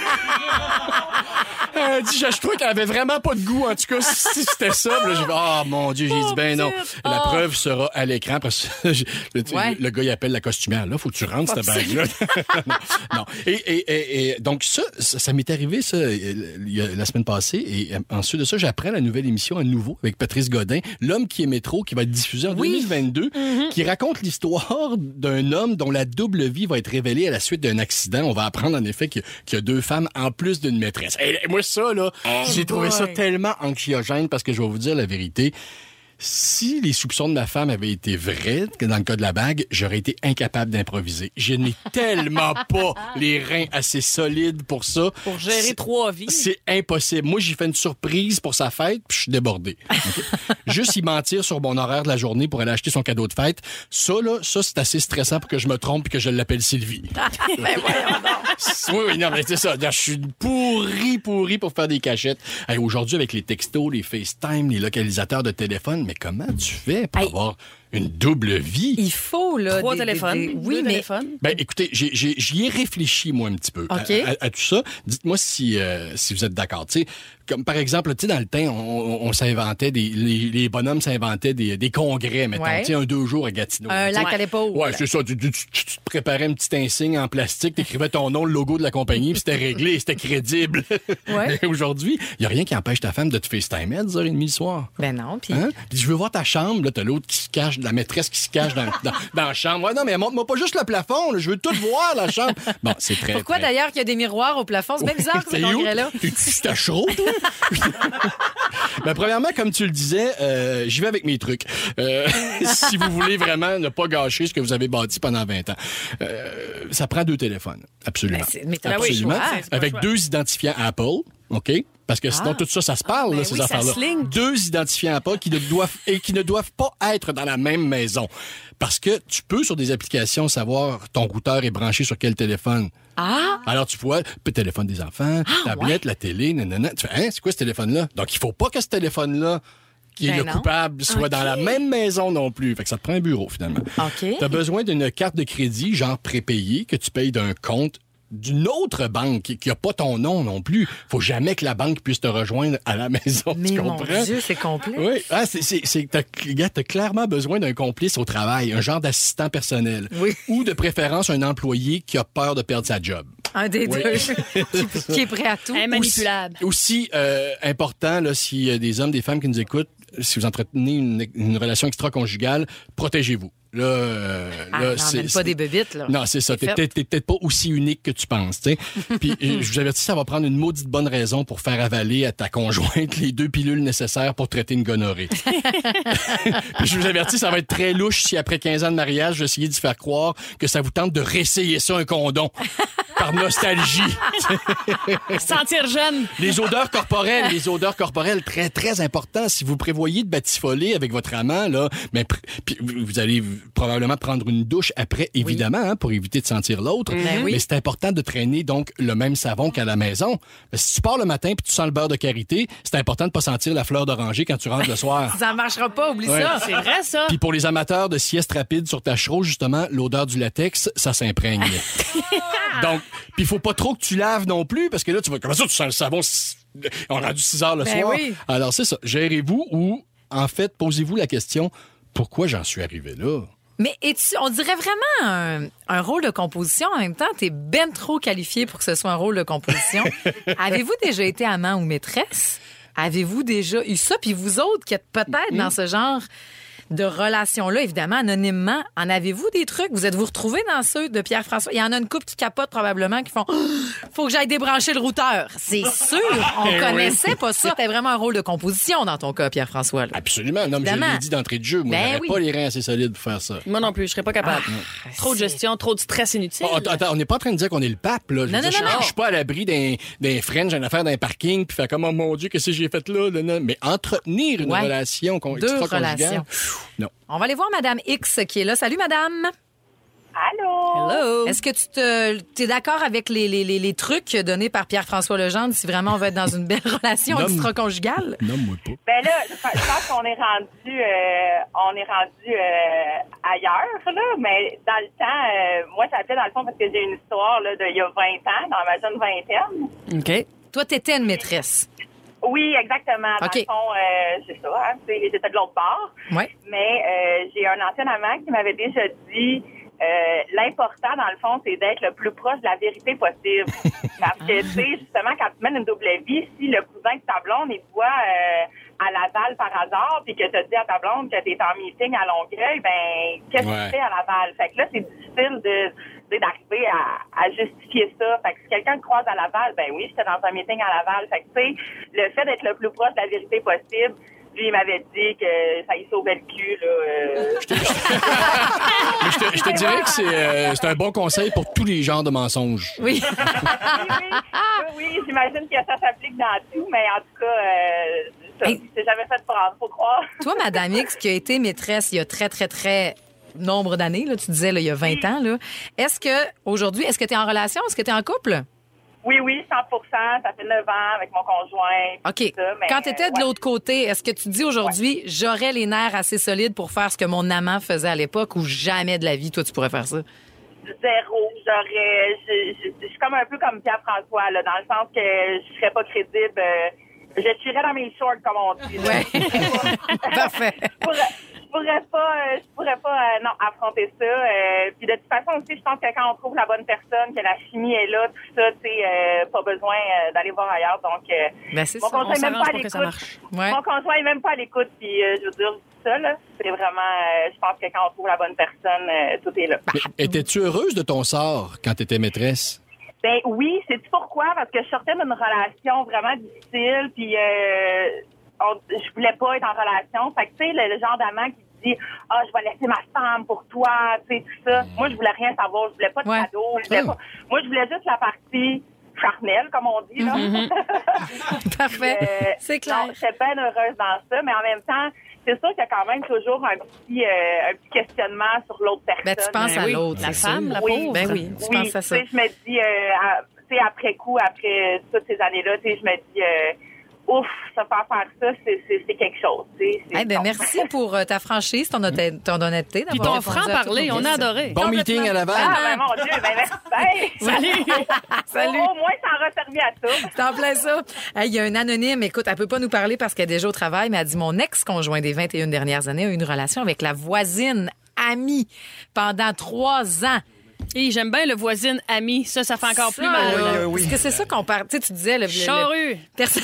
Speaker 5: Elle dit, je, je trouvais qu'elle avait vraiment pas de goût. En tout cas, si c'était ça, puis là, j'ai dit, oh mon Dieu, j'ai dit, ben non. La
Speaker 3: Oh.
Speaker 5: preuve sera à l'écran. Parce que j'ai- le,
Speaker 3: Ouais.
Speaker 5: le gars, il appelle la costumière. Là, faut que tu rentres cette bague-là. non. non. Et, et, et, et donc, ça, ça, ça m'est arrivé, ça, il y a- la semaine passée. Et euh, ensuite de ça, j'apprends la nouvelle émission à nouveau avec Patrice Godin, L'homme qui est métro, qui va être diffusé en
Speaker 3: Oui.
Speaker 5: deux mille vingt-deux, qui raconte l'histoire d'un homme dont la double vie va être révélée à la suite d'un accident. On va apprendre, en effet, qu'il y a, qu'il y a deux femmes en plus d'une maîtresse. Et moi, ça, là, j'ai trouvé ça
Speaker 3: boy.
Speaker 5: tellement anxiogène parce que je vais vous dire la vérité. Si les soupçons de ma femme avaient été vrais, que dans le cas de la bague, j'aurais été incapable d'improviser. Je n'ai tellement pas les reins assez solides pour ça.
Speaker 4: Pour gérer
Speaker 5: C'est-
Speaker 4: trois vies.
Speaker 5: C'est impossible. Moi, j'ai fait une surprise pour sa fête, puis je suis débordé. OK? Juste y mentir sur mon horaire de la journée pour aller acheter son cadeau de fête, ça, là, ça, c'est assez stressant pour que je me trompe et que je l'appelle Sylvie. oui, oui, non, mais c'est ça. Je suis pourri, pourri pour faire des cachettes. Hey, aujourd'hui, avec les textos, les FaceTime, les localisateurs de téléphone, mais comment tu fais pour
Speaker 4: Hey.
Speaker 5: avoir Une double vie?
Speaker 3: Il faut, là.
Speaker 4: Trois
Speaker 3: des-
Speaker 4: téléphones.
Speaker 3: des- des- Oui,
Speaker 4: Deux
Speaker 3: mais.
Speaker 4: téléphones.
Speaker 5: Ben, écoutez, j'ai- j'ai- j'y ai réfléchi, moi, un petit peu à-
Speaker 3: OK.
Speaker 5: à, à tout ça. Dites-moi si, euh, si vous êtes d'accord. Tu sais, comme par exemple, tu sais, dans le temps, on, on, on s'inventait des... Les, les bonhommes s'inventaient des, des congrès, mettons.
Speaker 3: Ouais.
Speaker 5: Tu sais, un deux jours à Gatineau.
Speaker 3: Un
Speaker 5: tu sais.
Speaker 3: lac à l'épaule.
Speaker 5: Ouais, c'est ça. Tu, tu- tu- tu te préparais un petit insigne en plastique, t'écrivais ton nom, le logo de la compagnie, puis c'était réglé, c'était crédible.
Speaker 3: Ouais.
Speaker 5: Mais aujourd'hui, il y a rien qui empêche ta femme de te FaceTimer à dix heures trente le soir.
Speaker 3: Ben non, puis.
Speaker 5: Hein? Puis je veux voir ta chambre, là, t'as l'autre qui se cache, la maîtresse qui se cache dans, dans, dans la chambre. Ouais, non, mais montre-moi pas juste le plafond, là, je veux tout voir, la chambre. Bon, c'est très.
Speaker 3: Pourquoi
Speaker 5: très...
Speaker 3: d'ailleurs qu'il y a des miroirs au plafond? C'est bien bizarre, ce
Speaker 5: T'es où?
Speaker 3: congrès-là.
Speaker 5: Tu t'as chaud, toi? Ben, premièrement, comme tu le disais, euh, j'y vais avec mes trucs. Euh, si vous voulez vraiment ne pas gâcher ce que vous avez bâti pendant vingt ans. Euh, ça prend deux téléphones, absolument.
Speaker 3: Ben, c'est- mais t'as
Speaker 4: pas le
Speaker 5: absolument.
Speaker 4: choix, c'est pas le
Speaker 5: Avec
Speaker 4: choix.
Speaker 5: deux identifiants Apple, OK? Parce que sinon,
Speaker 3: Ah.
Speaker 5: tout ça, ça se parle,
Speaker 4: ben
Speaker 5: là, ces
Speaker 4: oui, ça
Speaker 5: affaires-là.
Speaker 4: se link.
Speaker 5: Deux identifiants Apple qui ne doivent, et qui ne doivent pas être dans la même maison. Parce que tu peux, sur des applications, savoir ton routeur est branché sur quel téléphone.
Speaker 3: Ah!
Speaker 5: Alors, tu vois, le téléphone des enfants, tablette, la télé, nanana. Tu fais, hein, c'est quoi ce téléphone-là? Donc, il faut pas que ce téléphone-là, qui est
Speaker 3: Ben
Speaker 5: le
Speaker 3: non.
Speaker 5: coupable, soit dans la même maison non plus. Fait que ça te prend un bureau, finalement.
Speaker 3: OK.
Speaker 5: Tu as besoin d'une carte de crédit, genre prépayée, que tu payes d'un compte d'une autre banque qui n'a pas ton nom non plus. Faut jamais que la banque puisse te rejoindre à la maison.
Speaker 3: Mais
Speaker 5: tu
Speaker 3: mon
Speaker 5: comprends?
Speaker 3: Dieu, c'est complet.
Speaker 5: Oui, ah, c'est, c'est, c'est, t'as, gars, t'as clairement besoin d'un complice au travail, un genre d'assistant personnel.
Speaker 3: Oui.
Speaker 5: Ou de préférence un employé qui a peur de perdre sa job.
Speaker 3: Un des
Speaker 5: Oui.
Speaker 3: deux qui, qui est prêt à tout.
Speaker 4: Immanipulable.
Speaker 5: Aussi, aussi, euh, important, là, s'il y a des hommes, des femmes qui nous écoutent, si vous entretenez une, une relation extra-conjugale, protégez-vous. Là, euh,
Speaker 3: Ah,
Speaker 5: là,
Speaker 3: non,
Speaker 5: c'est,
Speaker 3: même pas des bébites, là.
Speaker 5: Non, c'est ça. T'es
Speaker 3: fait.
Speaker 5: peut-être, t'es peut-être pas aussi unique que tu penses, tu sais. Puis euh, je vous avertis, ça va prendre une maudite bonne raison pour faire avaler à ta conjointe les deux pilules nécessaires pour traiter une gonorrhée. Puis je vous avertis, ça va être très louche si après quinze ans de mariage, vous essayez d'y faire croire que ça vous tente de réessayer ça un condom. Par nostalgie.
Speaker 4: Sentir jeune.
Speaker 5: Les odeurs corporelles, les odeurs corporelles, très, très important. Si vous prévoyez de batifoler avec votre amant, là, mais pr- puis vous allez probablement prendre une douche après, évidemment, hein, pour éviter de sentir l'autre.
Speaker 3: Ben oui.
Speaker 5: Mais c'est important de traîner donc le même savon qu'à la maison. Parce que si tu pars le matin puis tu sens le beurre de karité, c'est important de pas sentir la fleur d'oranger quand tu rentres le soir.
Speaker 3: Ça marchera pas, oublie
Speaker 5: Ouais.
Speaker 3: ça.
Speaker 4: C'est vrai, ça.
Speaker 5: Puis pour les amateurs de sieste rapide sur ta chevaux, justement, l'odeur du latex, ça s'imprègne. Donc, puis il faut pas trop que tu laves non plus, parce que là, tu vas, comment ça, tu sens le savon, s- on a rendu six heures le
Speaker 3: Ben
Speaker 5: soir.
Speaker 3: oui.
Speaker 5: Alors, c'est ça. Gérez-vous ou, en fait, posez-vous la question, pourquoi j'en suis arrivé là?
Speaker 3: Mais es-tu- on dirait vraiment un, un rôle de composition. En même temps, t'es ben trop qualifié pour que ce soit un rôle de composition. Avez-vous déjà été amant ou maîtresse? Avez-vous déjà eu ça? Puis vous autres qui êtes peut-être dans ce genre de relation-là, évidemment, anonymement, en avez-vous des trucs? Vous êtes-vous retrouvés dans ceux de Pierre-François? Il y en a une couple qui capotent probablement, qui font « Faut que j'aille débrancher le routeur. » C'est sûr, on
Speaker 5: Eh oui.
Speaker 3: connaissait pas ça. C'était vraiment un rôle de composition dans ton cas, Pierre-François. là.
Speaker 5: Absolument. Non, mais je
Speaker 3: Évidemment.
Speaker 5: l'ai dit d'entrée de jeu. Moi,
Speaker 3: Ben
Speaker 5: j'aurais
Speaker 3: oui.
Speaker 5: pas les reins assez solides pour faire ça.
Speaker 4: Moi non plus, je serais pas capable. Trop de
Speaker 3: c'est-
Speaker 4: gestion, trop de stress inutile.
Speaker 5: Oh, attends, attends, on n'est pas en train de dire qu'on est le pape, là. Je veux
Speaker 3: Non,
Speaker 5: dire,
Speaker 3: non,
Speaker 5: je,
Speaker 3: non, non.
Speaker 5: je suis pas à l'abri d'un, d'un French, d'une affaire d'un parking, puis faire comme, oh mon Dieu, qu'est-ce que j'ai fait là? là, là. Mais entretenir une
Speaker 3: Ouais.
Speaker 5: relation con-
Speaker 3: Deux
Speaker 5: extra-conjugale,
Speaker 3: relations.
Speaker 5: non.
Speaker 3: On va aller voir Madame X qui est là. Salut, Madame.
Speaker 8: Allô?
Speaker 4: Hello.
Speaker 3: Est-ce que tu te, es d'accord avec les, les, les, les trucs donnés par Pierre-François Legendre si vraiment on veut être dans une belle relation
Speaker 5: Nomme-
Speaker 3: extra-conjugale?
Speaker 5: Nomme-moi pas.
Speaker 8: Ben là, je je pense qu'on est rendu, euh, on est rendu euh, ailleurs, là, mais dans le temps, euh, moi, j'appelais dans le fond parce que j'ai une histoire là, d'il y a vingt ans, dans ma jeune vingtaine.
Speaker 4: OK.
Speaker 3: Toi, t'étais une maîtresse.
Speaker 8: Oui, exactement. Dans
Speaker 3: OK.
Speaker 8: le fond, euh, c'est ça, hein, c'est- j'étais de l'autre bord.
Speaker 3: Oui.
Speaker 8: Mais euh, j'ai un ancien amant qui m'avait déjà dit euh, l'important, dans le fond, c'est d'être le plus proche de la vérité possible. Parce que, tu sais, justement, quand tu mènes une double vie, si le cousin de ta blonde, il te voit euh, à Laval par hasard, puis que tu dis à ta blonde que tu es en meeting à Longueuil, ben, qu'est-ce que
Speaker 5: Ouais.
Speaker 8: tu fais à Laval? Fait que là, c'est difficile de tu sais, d'arriver à, à justifier ça. Fait que si quelqu'un te croise à Laval, ben oui, j'étais dans un meeting à Laval. Fait que, tu sais, le fait d'être le plus proche de la vérité possible, lui, il m'avait dit que ça y sauvait le cul, là. euh.
Speaker 5: Mais je te, je te dirais que c'est, euh, c'est un bon conseil pour tous les genres de mensonges.
Speaker 3: Oui.
Speaker 8: oui, oui, oui, oui, j'imagine que ça s'applique dans tout, mais en tout cas, euh, ça,
Speaker 3: Hey.
Speaker 8: c'est jamais fait pour faut croire.
Speaker 3: Toi, Madame X, qui a été maîtresse il y a très, très, très nombre d'années, là, tu disais là, il y a vingt ans, là, est-ce que aujourd'hui, est-ce que tu es en relation? Est-ce que tu es en couple?
Speaker 8: Oui, oui, cent pour cent. Ça fait neuf ans avec mon conjoint.
Speaker 3: OK.
Speaker 8: Ça, mais,
Speaker 3: Quand tu étais de
Speaker 8: ouais.
Speaker 3: l'autre côté, est-ce que tu dis aujourd'hui, ouais. j'aurais les nerfs assez solides pour faire ce que mon amant faisait à l'époque ou jamais de la vie, toi, tu pourrais faire ça?
Speaker 8: Zéro. J'aurais. Je, je, je suis comme un peu comme Pierre-François, là, dans le sens que je serais pas crédible. Euh, je tirerais dans mes shorts, comme on dit.
Speaker 3: Oui. Parfait.
Speaker 8: Je pourrais, je pourrais pas, euh, je pourrais pas euh, non, affronter ça. Euh, puis de toute façon aussi, je pense que quand on trouve la bonne personne, que la chimie est là, tout ça, tu sais, euh, pas besoin euh, d'aller voir ailleurs. Donc, euh,
Speaker 3: ben, c'est
Speaker 8: mon
Speaker 3: ça.
Speaker 8: conjoint est même pas à
Speaker 4: pour que ça
Speaker 8: l'écoute.
Speaker 4: marche.
Speaker 3: Ouais.
Speaker 8: Mon conjoint est même pas à l'écoute. Puis euh, je veux dire, ça, là, c'est vraiment, euh, je pense que quand on trouve la bonne personne, euh, tout est là.
Speaker 5: Mais étais-tu heureuse de ton sort quand tu étais maîtresse?
Speaker 8: Ben oui, sais-tu pourquoi? Parce que je sortais d'une relation vraiment difficile, puis euh, on, je voulais pas être en relation. Fait que, tu sais, le, le genre d'amant qui dit « Ah, je vais laisser ma femme pour toi », tu sais, tout ça. Moi, je voulais rien savoir. Je voulais pas de
Speaker 3: Ouais.
Speaker 8: cadeau. Je voulais
Speaker 5: Oh.
Speaker 8: pas... Moi, je voulais juste la partie charnelle, comme on dit, là.
Speaker 3: Mm-hmm. Parfait.
Speaker 8: Euh,
Speaker 3: C'est clair.
Speaker 8: Non, j'étais bien heureuse dans ça, mais en même temps, c'est sûr qu'il y a quand même toujours un petit, euh, un petit questionnement sur l'autre personne.
Speaker 3: Ben, tu penses
Speaker 4: Ben
Speaker 3: à
Speaker 4: oui,
Speaker 3: l'autre,
Speaker 4: la
Speaker 3: c'est
Speaker 4: femme,
Speaker 3: sûr.
Speaker 4: la
Speaker 8: Oui.
Speaker 4: pauvre.
Speaker 3: Ben oui, tu
Speaker 8: Oui,
Speaker 3: penses à ça.
Speaker 8: tu sais, je me dis, euh, à- tu sais, après coup, après toutes ces années-là, tu sais, je me dis, euh, ouf, ça faire faire ça, c'est, c'est, c'est quelque chose. Tu sais, c'est
Speaker 3: Eh ben,
Speaker 8: bon.
Speaker 3: merci pour euh, ta franchise, ton, honnêteté- ton honnêteté.
Speaker 4: Puis
Speaker 3: d'avoir
Speaker 4: ton
Speaker 3: répondu à toutes
Speaker 4: franc-parler,
Speaker 3: nos
Speaker 4: on a
Speaker 3: questions.
Speaker 4: adoré.
Speaker 5: Bon meeting à Laval.
Speaker 8: Ah, ben mon Dieu, ben merci. Ben,
Speaker 4: Salut!
Speaker 3: Salut.
Speaker 8: Au, au moins, ça aura servi à ça.
Speaker 3: C'est en plein ça. Hey, il y a un anonyme, écoute, elle peut pas nous parler parce qu'elle est déjà au travail, mais elle dit mon ex-conjoint des vingt et une dernières années a eu une relation avec la voisine amie pendant trois ans.
Speaker 4: Et j'aime bien le voisine ami. Ça, ça fait encore
Speaker 3: Ça,
Speaker 4: plus mal.
Speaker 3: là,
Speaker 4: là.
Speaker 3: Parce que c'est ça qu'on parle. Tu sais, tu disais le, le- le-
Speaker 4: Charrue.
Speaker 3: personne,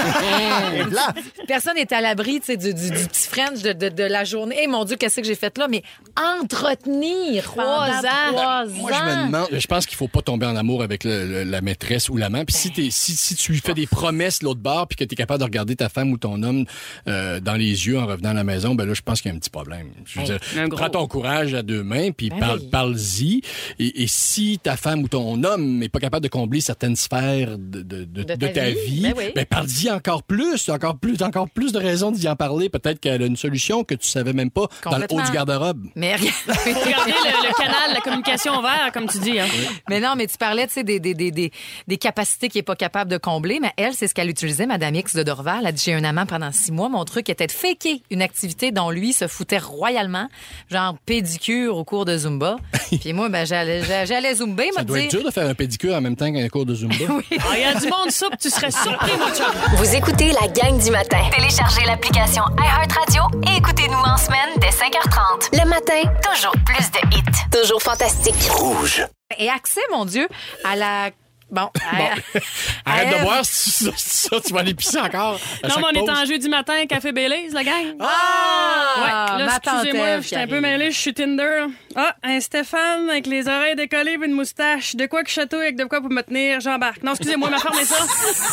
Speaker 3: personne n'est à l'abri, tu sais, du, du, du petit French de, de, de la journée. Eh mon Dieu, qu'est-ce que j'ai fait là? Mais entretenir
Speaker 4: Trois
Speaker 3: pendant
Speaker 4: ans.
Speaker 3: trois
Speaker 5: Moi, je me demande, je pense qu'il faut pas tomber en amour avec le- le- la maîtresse ou l'amant. Puis si, t'es- si, si tu lui fais des promesses de l'autre bord, puis que tu es capable de regarder ta femme ou ton homme euh, dans les yeux en revenant à la maison, ben là, je pense qu'il y a un petit problème. Je veux dire,
Speaker 4: un gros.
Speaker 5: prends ton courage à deux mains, puis
Speaker 3: Ben
Speaker 5: parle,
Speaker 3: oui.
Speaker 5: parle-y. Et, et si ta femme ou ton homme n'est pas capable de combler certaines sphères de, de, de,
Speaker 3: De
Speaker 5: de
Speaker 3: ta
Speaker 5: ta
Speaker 3: vie,
Speaker 5: vie,
Speaker 3: ben oui.
Speaker 5: ben parle-y encore plus, encore plus, encore plus de raisons d'y en parler. Peut-être qu'elle a une solution que tu savais même pas dans le haut
Speaker 3: Complètement.
Speaker 5: du garde-robe.
Speaker 3: Mais
Speaker 4: Regardez le, le canal, la communication ouverte, comme tu dis. Hein.
Speaker 3: Mais non, mais tu parlais, tu sais, des, des, des, des, des capacités qu'il n'est pas capable de combler. Mais elle, c'est ce qu'elle utilisait, Madame X de Dorval. Elle a dit, j'ai eu un amant pendant six mois. Mon truc était de faker une activité dont lui se foutait royalement, genre pédicure au cours de Zumba. Puis moi, ben, j'allais, j'allais zumber,
Speaker 5: Ça
Speaker 3: me
Speaker 5: doit être
Speaker 3: dire...
Speaker 5: dur de faire un pédicure en même temps qu'un cours de Zumba.
Speaker 4: Ah, il y a du monde soupe, tu serais surpris, mon chum.
Speaker 1: Vous écoutez la gang du matin.
Speaker 2: Téléchargez l'application iHeartRadio et écoutez-nous en semaine dès cinq heures trente.
Speaker 1: Le matin,
Speaker 2: Toujours plus de hits.
Speaker 1: toujours fantastique.
Speaker 7: Rouge.
Speaker 3: Et accès, mon Dieu, à la... Bon, à-
Speaker 5: Arrête
Speaker 3: à
Speaker 5: de
Speaker 3: Ève.
Speaker 5: boire, c'est ça, c'est ça, tu vas aller pisser encore. à
Speaker 4: Non,
Speaker 5: chaque
Speaker 4: mais on est
Speaker 5: pause.
Speaker 4: en jeudi matin, Café Baileys, la gang.
Speaker 3: Ah!
Speaker 4: Ouais, là,
Speaker 3: Ma tante
Speaker 4: excusez-moi,
Speaker 3: Ève
Speaker 4: je
Speaker 3: qui
Speaker 4: suis un peu
Speaker 3: arrive.
Speaker 4: mêlée, je suis Tinder. Ah, un Stéphane avec les oreilles décollées et une moustache. De quoi que chatouille avec de quoi pour me tenir, j'embarque. Non, excusez-moi, ma fermez ça.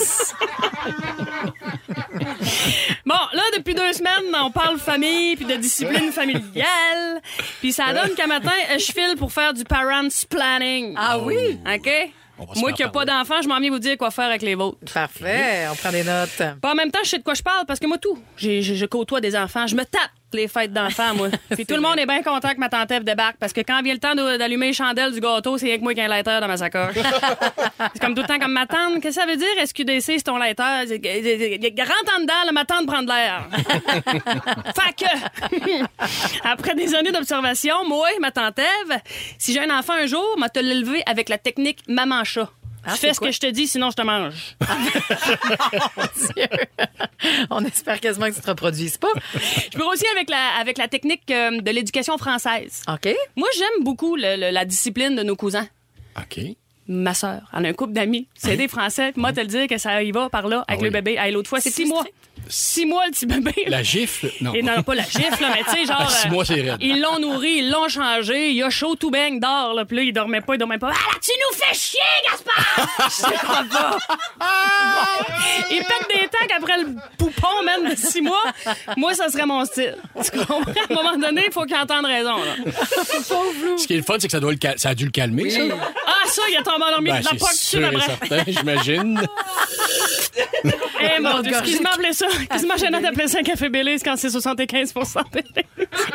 Speaker 4: Bon, là, depuis deux semaines, on parle famille puis de discipline familiale. Puis ça donne qu'à matin, je file pour faire du parents planning.
Speaker 3: Ah oui?
Speaker 4: OK?
Speaker 5: On va se
Speaker 4: Moi
Speaker 5: faire
Speaker 4: qui n'ai pas
Speaker 5: parler.
Speaker 4: d'enfant, je m'en viens vous dire quoi faire avec les vôtres.
Speaker 3: Parfait, on prend des notes.
Speaker 4: Pas en même temps, je sais de quoi je parle parce que moi, tout. J'ai- Je, je côtoie des enfants. Je me tape les fêtes d'enfants, moi. Puis tout le monde est bien content que ma tante Ève débarque parce que quand vient le temps de- d'allumer les chandelles du gâteau, c'est avec moi qui ai un lighter dans ma sacoche. C'est comme tout le temps comme ma tante. Qu'est-ce que ça veut dire, S Q D C, c'est ton lighter? Rentre en dedans, là, ma tante prend de l'air. Fait que, après des années d'observation, moi, ma tante Ève, si j'ai un enfant un jour, m'a te l'élever avec la technique maman-chat.
Speaker 3: Ah,
Speaker 4: Tu
Speaker 3: c'est
Speaker 4: fais ce
Speaker 3: quoi?
Speaker 4: que je te dis, sinon je te mange.
Speaker 3: Dieu. On espère quasiment que tu te reproduises pas.
Speaker 4: Je peux aussi avec la, avec la technique euh, de l'éducation française.
Speaker 3: OK.
Speaker 4: Moi, j'aime beaucoup le- le- la discipline de nos cousins.
Speaker 5: OK.
Speaker 4: Ma sœur, elle a un couple d'amis. C'est des Français. Puis moi, te le dire que ça y va par là avec
Speaker 5: Ah
Speaker 4: le
Speaker 5: oui.
Speaker 4: bébé. Hey, l'autre fois, c'est
Speaker 3: C'est
Speaker 4: six
Speaker 3: plus
Speaker 4: mois. Six mois, le petit bébé.
Speaker 5: La gifle? Non.
Speaker 4: Et non, pas la gifle, là, mais tu sais, genre.
Speaker 5: Six
Speaker 4: euh,
Speaker 5: mois, c'est raide.
Speaker 4: Ils l'ont nourri, ils l'ont changé, il a chaud tout baigne d'or, là. Puis là, il dormait pas, il dormait pas. Ah là, tu nous fais chier, Gaspard! Je te crois pas. Il pète des tacs après le poupon, même, de six mois. Moi, ça serait mon style. Tu comprends? À un moment donné, il faut qu'il entende raison, là.
Speaker 5: Ce qui est le fun, c'est que ça, doit le cal- ça a dû le calmer, ça.
Speaker 4: Ah, ça, il a tombé endormi
Speaker 5: Ben,
Speaker 4: de la
Speaker 5: c'est
Speaker 4: poque dessus,
Speaker 5: sûr et
Speaker 4: après.
Speaker 5: certain, j'imagine.
Speaker 4: Eh, mon Dieu,
Speaker 3: gorgée.
Speaker 4: excuse-moi, appeler ça. Excuse-moi, j'ai noté d'appeler ça un café Baileys quand c'est soixante-quinze pour cent Baileys.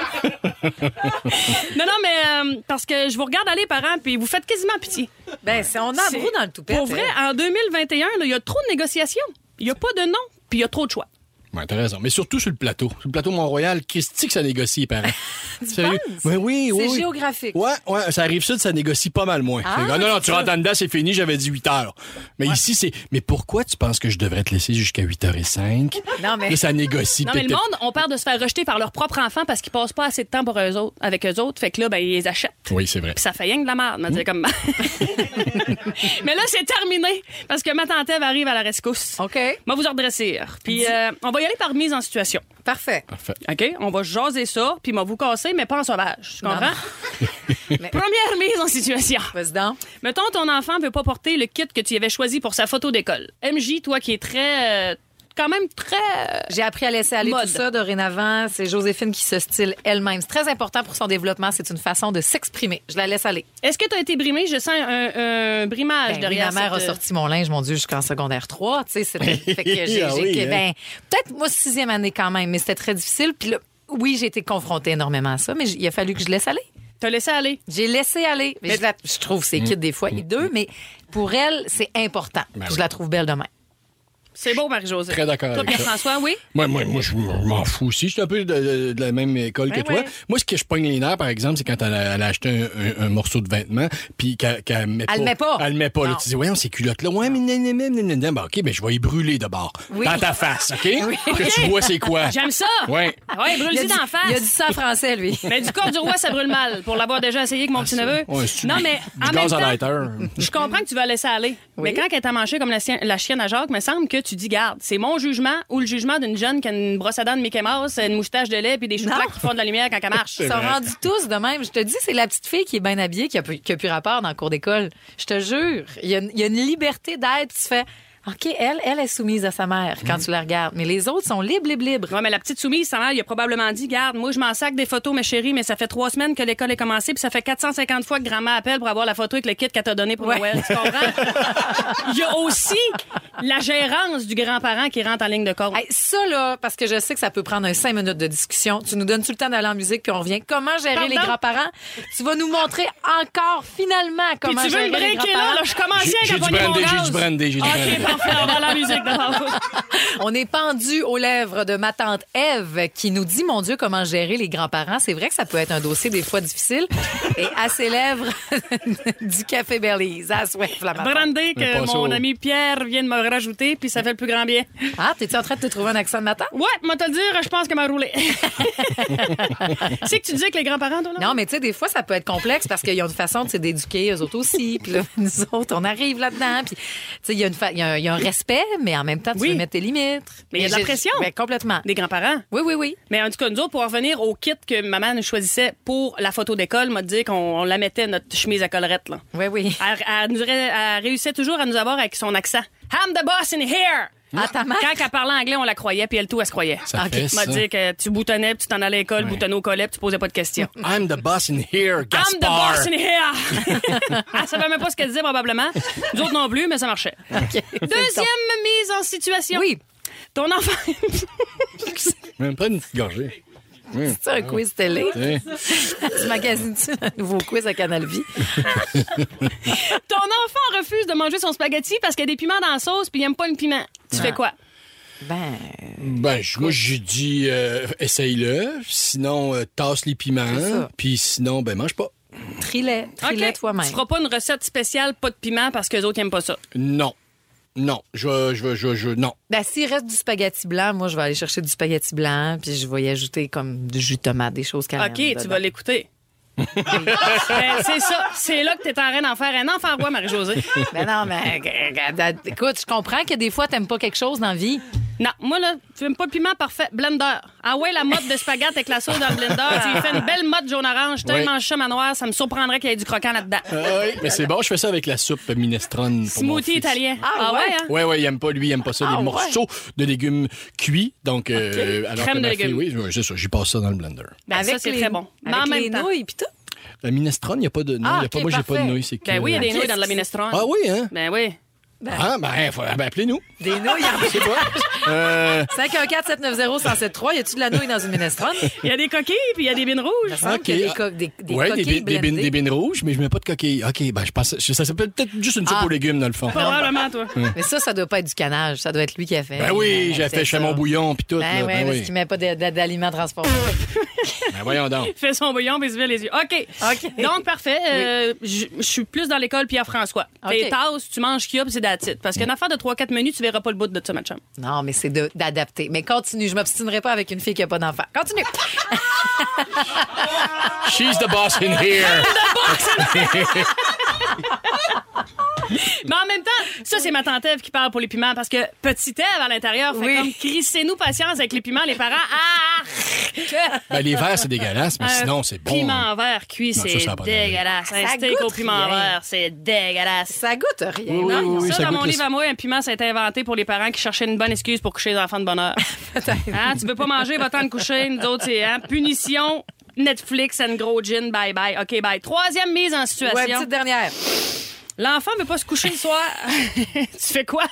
Speaker 4: Non, non, mais euh, parce que je vous regarde aller, parents, puis vous faites quasiment pitié.
Speaker 3: Ben, c'est, on a
Speaker 4: C'est-
Speaker 3: un brou dans le toupette.
Speaker 4: Pour vrai, en deux mille vingt et un, là, il y a trop de négociations. Il n'y a pas de nom, puis il y a trop de choix.
Speaker 5: Ouais, t'as raison. Mais surtout sur le plateau. Sur le plateau Mont-Royal, Christy que ça négocie, les parents.
Speaker 3: Tu
Speaker 5: Sérieux?
Speaker 3: penses?
Speaker 5: Ouais, oui, oui.
Speaker 3: C'est
Speaker 5: oui.
Speaker 3: géographique.
Speaker 5: Ouais, ouais, ça arrive sud, ça négocie pas mal moins.
Speaker 3: Ah,
Speaker 5: C'est comme, non, non,
Speaker 3: c'est
Speaker 5: tu
Speaker 3: ça.
Speaker 5: rentres en dedans, c'est fini, j'avais dit huit heures. Mais ici, c'est. Mais pourquoi tu penses que je devrais te laisser jusqu'à huit heures cinq?
Speaker 3: Non, mais-
Speaker 5: Là, ça négocie.
Speaker 4: Non, mais le
Speaker 5: peut-être-
Speaker 4: monde ont peur de se faire rejeter par leurs propres enfants parce qu'ils passent pas assez de temps pour eux autres, avec eux autres. Fait que là, ben, ils les achètent.
Speaker 5: Oui, c'est vrai.
Speaker 4: Puis ça fait rien que de la merde, me dire comme. Mais là, c'est terminé parce que ma tante Ève arrive à la rescousse.
Speaker 3: OK.
Speaker 4: On va vous redresser. Puis euh, on va y aller par mise en situation.
Speaker 3: Parfait.
Speaker 5: Parfait.
Speaker 4: OK? On va jaser ça, puis on va vous casser, mais pas en sauvage. Tu
Speaker 3: Non,
Speaker 4: comprends?
Speaker 3: Mais-
Speaker 4: Première mise en situation.
Speaker 3: Vas-y donc.
Speaker 4: Mettons, ton enfant veut pas porter le kit que tu avais choisi pour sa photo d'école. M J, toi qui es très... euh, quand même très... euh,
Speaker 3: J'ai appris à laisser aller
Speaker 4: Mode.
Speaker 3: tout ça dorénavant. C'est Joséphine qui se style elle-même. C'est très important pour son développement. C'est une façon de s'exprimer. Je la laisse aller.
Speaker 4: Est-ce que tu as été brimé? Je sens un, un brimage
Speaker 3: Ben oui,
Speaker 4: derrière
Speaker 3: ma mère
Speaker 4: cette-
Speaker 3: a sorti mon linge, mon Dieu, jusqu'en secondaire trois. Tu sais, c'était. Fait que j'ai,
Speaker 5: Ah
Speaker 3: j'ai-
Speaker 5: oui,
Speaker 3: que-
Speaker 5: hein?
Speaker 3: ben, peut-être moi sixième année quand même, mais c'était très difficile. Puis là, oui, j'ai été confrontée énormément à ça, mais j- il a fallu que je laisse aller.
Speaker 4: T'as laissé aller.
Speaker 3: J'ai laissé aller. Mais je, la- je trouve c'est kid des fois hideux, mais pour elle, c'est important.
Speaker 5: Ben
Speaker 3: je
Speaker 5: oui.
Speaker 3: la trouve belle de même.
Speaker 4: C'est beau, Marie-Josée.
Speaker 5: Très d'accord
Speaker 4: Toi,
Speaker 5: avec ça.
Speaker 4: Pierre-François, oui?
Speaker 5: Moi, moi, moi je m'en fous aussi. Je suis un peu de, de- de la même école
Speaker 3: Ben
Speaker 5: que toi.
Speaker 3: ouais.
Speaker 5: Moi, ce que je pogne les nerfs, par exemple, c'est quand elle a, elle a acheté un, un- un morceau de vêtement, puis qu'elle qu'elle met pas.
Speaker 3: Elle le met pas.
Speaker 5: Elle le met pas. Là,
Speaker 3: Non.
Speaker 5: tu dis, ouais, on ces culottes-là. Ouais, mais nan, nan, nan, nan, nan, nan. Ben, OK, ben, je vais y brûler d'abord.
Speaker 3: Oui.
Speaker 5: Dans ta face, OK? Que tu vois c'est quoi.
Speaker 4: J'aime ça!
Speaker 5: Ouais.
Speaker 4: Ouais,
Speaker 3: Il a,
Speaker 4: brûle-y
Speaker 3: dit,
Speaker 4: d'en face.
Speaker 3: il a dit ça en français, lui.
Speaker 4: Mais du corps du roi, ça brûle mal. Pour l'avoir déjà essayé avec mon petit neveu.
Speaker 5: Ouais, c'est
Speaker 4: non,
Speaker 5: du-
Speaker 4: mais
Speaker 5: du
Speaker 4: en même
Speaker 5: gaz à
Speaker 4: temps,
Speaker 5: lighter.
Speaker 4: je comprends que tu vas laisser aller. Mais quand elle t'a mangé comme la, sien- la chienne à Jacques, me semble que tu dis, garde, c'est mon jugement ou le jugement d'une jeune qui a une brosse à dents de Mickey Mouse, une moustache de lait puis des choux-plaques
Speaker 3: Non.
Speaker 4: qui font de la lumière quand elle marche.
Speaker 3: Ils sont rendus tous de même. Je te dis, c'est la petite fille qui est bien habillée qui a, pu- qui a plus rapport dans le cours d'école. Je te jure. Il y a, il y a une liberté d'être. Tu fais, OK, elle, elle est soumise à sa mère quand tu la regardes. Mais les autres sont libres, libres, libres.
Speaker 4: Ouais, mais la petite soumise, sa mère, il a probablement dit, garde, moi, je m'en sac des photos, ma chérie, mais ça fait trois semaines que l'école est commencée, puis ça fait quatre cent cinquante fois que grand-mère appelle pour avoir la photo avec le kit qu'elle t'a donné pour
Speaker 3: Ouais.
Speaker 4: Noël. Tu comprends? Il y a aussi la gérance du grand-parent qui rentre en ligne de compte.
Speaker 3: Hey, ça, là, parce que je sais que ça peut prendre un cinq minutes de discussion. Tu nous donnes tout le temps d'aller en musique, puis on revient. Comment gérer
Speaker 4: Pardon?
Speaker 3: les grands-parents? Tu vas nous montrer encore, finalement,
Speaker 4: Puis
Speaker 3: comment
Speaker 4: tu veux
Speaker 3: gérer
Speaker 4: me
Speaker 3: les
Speaker 4: breaker là,
Speaker 3: grands-parents.
Speaker 4: là, je commençais
Speaker 5: J'ai
Speaker 4: avec
Speaker 5: j'ai
Speaker 4: un
Speaker 5: du
Speaker 4: pognon
Speaker 5: brandy,
Speaker 4: mon
Speaker 5: j'ai
Speaker 4: gaz.
Speaker 5: du brandy, j'ai du brandy.
Speaker 4: OK, parfait, on va à la musique d'abord.
Speaker 3: On est pendu aux lèvres de ma tante Ève qui nous dit, mon Dieu, comment gérer les grands-parents. C'est vrai que ça peut être un dossier des fois difficile. Et à ses lèvres, du café Baileys. À soif, la ma tante.
Speaker 4: Brandy
Speaker 5: Mais
Speaker 4: que
Speaker 5: pas ça
Speaker 4: mon
Speaker 5: au-
Speaker 4: ami Pierre vient de me rajouter, puis ça fait le plus grand bien.
Speaker 3: Ah, t'es-tu en train de te trouver un accent de matin?
Speaker 4: Ouais, moi te le dire, je pense qu'elle m'a roulé. C'est que tu disais que les grands-parents, toi, non?
Speaker 3: Non, mais tu sais, des fois, ça peut être complexe parce qu'ils ont une façon, tu sais, d'éduquer eux autres aussi. Puis là, nous autres, on arrive là-dedans. Puis, tu sais, il y, a une fa- il y, a un- il y a un respect, mais en même temps, tu
Speaker 4: Oui.
Speaker 3: veux mettre tes limites.
Speaker 4: Mais il y a de la
Speaker 3: j'ai-
Speaker 4: pression.
Speaker 3: Ben, complètement.
Speaker 4: Des grands-parents.
Speaker 3: Oui, oui, oui.
Speaker 4: Mais en tout cas, nous autres, pour revenir au kit que maman nous choisissait pour la photo d'école, m'a dit qu'on on la mettait, notre chemise à collerette, là.
Speaker 3: Oui, oui.
Speaker 4: Elle, elle nous, ré- elle réussissait toujours à nous avoir avec son accent. I'm the boss in here!
Speaker 3: Ah, ta mère?
Speaker 4: Quand elle parlait anglais, on la croyait, puis elle tout, elle se croyait.
Speaker 5: Ça
Speaker 3: Ok.
Speaker 5: fait
Speaker 4: M'a
Speaker 5: ça.
Speaker 4: dit que tu boutonnais, puis tu t'en allais à l'école,
Speaker 5: Ouais.
Speaker 4: boutonnais au collet, puis tu posais pas de questions.
Speaker 5: I'm the boss in here,
Speaker 4: I'm the
Speaker 5: Gaspard.
Speaker 4: boss in here! Elle savait même pas ce qu'elle disait, probablement. Nous autres non plus, mais ça marchait. Deuxième mise en situation.
Speaker 3: Oui.
Speaker 4: Ton enfant...
Speaker 5: Même pas une petite gorgée.
Speaker 3: C'est un quiz télé.
Speaker 5: Hein?
Speaker 3: Tu magasines-tu un nouveau quiz à Canal Vie?
Speaker 4: Ton enfant refuse de manger son spaghetti parce qu'il y a des piments dans la sauce, puis il aime pas le piment. Tu fais quoi?
Speaker 3: Ben,
Speaker 5: Ben, je- moi, j'ai dit, euh, essaye-le. Sinon, euh, tasse les
Speaker 3: C'est
Speaker 5: piments.
Speaker 3: ça.
Speaker 5: Puis sinon, ben, mange pas.
Speaker 3: trie-les. Trie-les
Speaker 4: OK.
Speaker 3: toi-même.
Speaker 4: Tu feras pas une recette spéciale, pas de piment, parce que les autres n'aiment pas ça.
Speaker 5: Non. Non. Je vais, je vais, je vais, je- non.
Speaker 3: Ben, s'il reste du spaghetti blanc, moi, je vais aller chercher du spaghetti blanc, puis je vais y ajouter comme du jus de tomate, des choses qu'elle
Speaker 4: OK,
Speaker 3: aime
Speaker 4: tu
Speaker 3: dedans.
Speaker 4: vas l'écouter. Ben, c'est ça. C'est là que tu es en train d'en faire un enfant roi, Marie-Josée.
Speaker 3: Ben non, mais regarde, écoute, je comprends que des fois, t'aimes pas quelque chose dans la vie.
Speaker 4: Non, moi, là, tu aimes pas le piment parfait. Blender. Ah ouais, la mode de spaghetti avec la sauce dans le blender. Tu lui fais une belle mode jaune-orange. Tellement
Speaker 5: Oui.
Speaker 4: chum à noir, ça me surprendrait qu'il y ait du croquant là-dedans.
Speaker 5: Ah oui, mais c'est bon, je fais ça avec la soupe minestrone. pour mon
Speaker 4: Smoothie
Speaker 5: fils.
Speaker 4: italien.
Speaker 3: Ah, ouais?
Speaker 4: hein?
Speaker 5: Ouais, ouais, il aime pas, lui, il aime pas ça,
Speaker 3: Ah,
Speaker 5: les
Speaker 3: ouais.
Speaker 5: morceaux de légumes cuits. Donc, euh, alors
Speaker 4: Crème
Speaker 5: que
Speaker 4: de
Speaker 5: ma fille,
Speaker 4: légumes.
Speaker 5: oui, oui, c'est ça, j'y passe ça dans le blender.
Speaker 4: Ben, ça, c'est
Speaker 3: les-
Speaker 4: très bon. Mais
Speaker 3: Avec
Speaker 4: en même
Speaker 3: les
Speaker 4: temps.
Speaker 3: nouilles, puis tout.
Speaker 5: La minestrone, il n'y a pas de. Non,
Speaker 3: Ah,
Speaker 5: y a pas,
Speaker 3: ok,
Speaker 5: moi, j'ai pas de
Speaker 3: parfait.
Speaker 5: nouilles, c'est que.
Speaker 4: Ben oui, il y a des
Speaker 3: Ok,
Speaker 4: nouilles dans de la
Speaker 3: c'est-
Speaker 4: minestrone.
Speaker 5: Ah oui, hein?
Speaker 4: Ben oui.
Speaker 5: Ah, ben, faut, ben appelez-nous.
Speaker 3: Des nouilles en
Speaker 5: C'est pas. Euh,
Speaker 3: cinq un quatre sept neuf zéro un zéro sept trois. Y a-tu de la nouille dans une minestrone?
Speaker 4: Il y a des coquilles puis il y a des bines rouges.
Speaker 3: Il me semble
Speaker 5: OK.
Speaker 3: qu'il y a des, co- des, des
Speaker 5: ouais,
Speaker 3: coquilles
Speaker 5: des, bi- des, bines,
Speaker 3: blendées.
Speaker 5: des bines rouges, mais je mets pas de coquilles. OK, ben, je pense. Ça s'appelle peut-être juste une soupe
Speaker 3: Ah.
Speaker 5: aux légumes, dans le fond.
Speaker 4: Probablement, toi.
Speaker 3: Mais ça, ça doit pas être du canage. Ça doit être lui qui a fait.
Speaker 5: Ben oui,
Speaker 3: Il a
Speaker 5: j'ai fait chez
Speaker 3: ça.
Speaker 5: mon bouillon, puis tout.
Speaker 3: Ben
Speaker 5: là,
Speaker 3: oui,
Speaker 5: ben
Speaker 3: parce
Speaker 5: oui.
Speaker 3: qu'il met pas de- de- d'aliments transformés.
Speaker 5: Ben voyons donc.
Speaker 4: Il fait son bouillon, mais il se fait les yeux. OK.
Speaker 3: OK.
Speaker 4: Donc, parfait. Euh, Je je suis plus dans l'école Pierre-François. Tes
Speaker 3: OK.
Speaker 4: tasses, tu manges ce qu'il y a, puis c'est that's it. Parce qu'une affaire de trois quatre menus, tu verras pas le bout de ça, ma chum.
Speaker 3: Non, mais c'est de- d'adapter. Mais continue. Je m'obstinerai pas avec une fille qui a pas d'enfant. Continue.
Speaker 5: She's the boss in here.
Speaker 4: Mais en même temps, ça, c'est ma tante Ève qui parle pour les piments. Parce que petite Ève, à l'intérieur, fait
Speaker 3: Oui.
Speaker 4: comme crissez-nous patience avec les piments, les parents. Ah!
Speaker 5: Ben, les verts, c'est dégueulasse, mais
Speaker 4: Un
Speaker 5: sinon, c'est bon.
Speaker 4: Piment
Speaker 5: hein.
Speaker 4: vert cuit,
Speaker 5: Non, ça,
Speaker 4: c'est
Speaker 5: ça a pas d'allure.
Speaker 4: dégueulasse. Un
Speaker 3: Ça
Speaker 4: steak au
Speaker 3: goûte
Speaker 4: piment
Speaker 3: rien.
Speaker 4: vert, c'est dégueulasse.
Speaker 3: Ça goûte rien.
Speaker 5: Oui,
Speaker 3: non?
Speaker 5: oui, oui,
Speaker 4: ça,
Speaker 5: ça
Speaker 4: dans
Speaker 5: goûte
Speaker 4: mon
Speaker 5: le-
Speaker 4: livre à moi, un piment, ça a été inventé pour les parents qui cherchaient une bonne excuse pour coucher les enfants de bonne heure. Hein, tu peux pas manger, va-t'en te coucher. Nous autres, c'est hein, punition, Netflix and gros gin, bye bye. OK, bye. Troisième mise en situation.
Speaker 3: Ouais, petite dernière.
Speaker 4: L'enfant veut pas se coucher le soir. Tu fais quoi?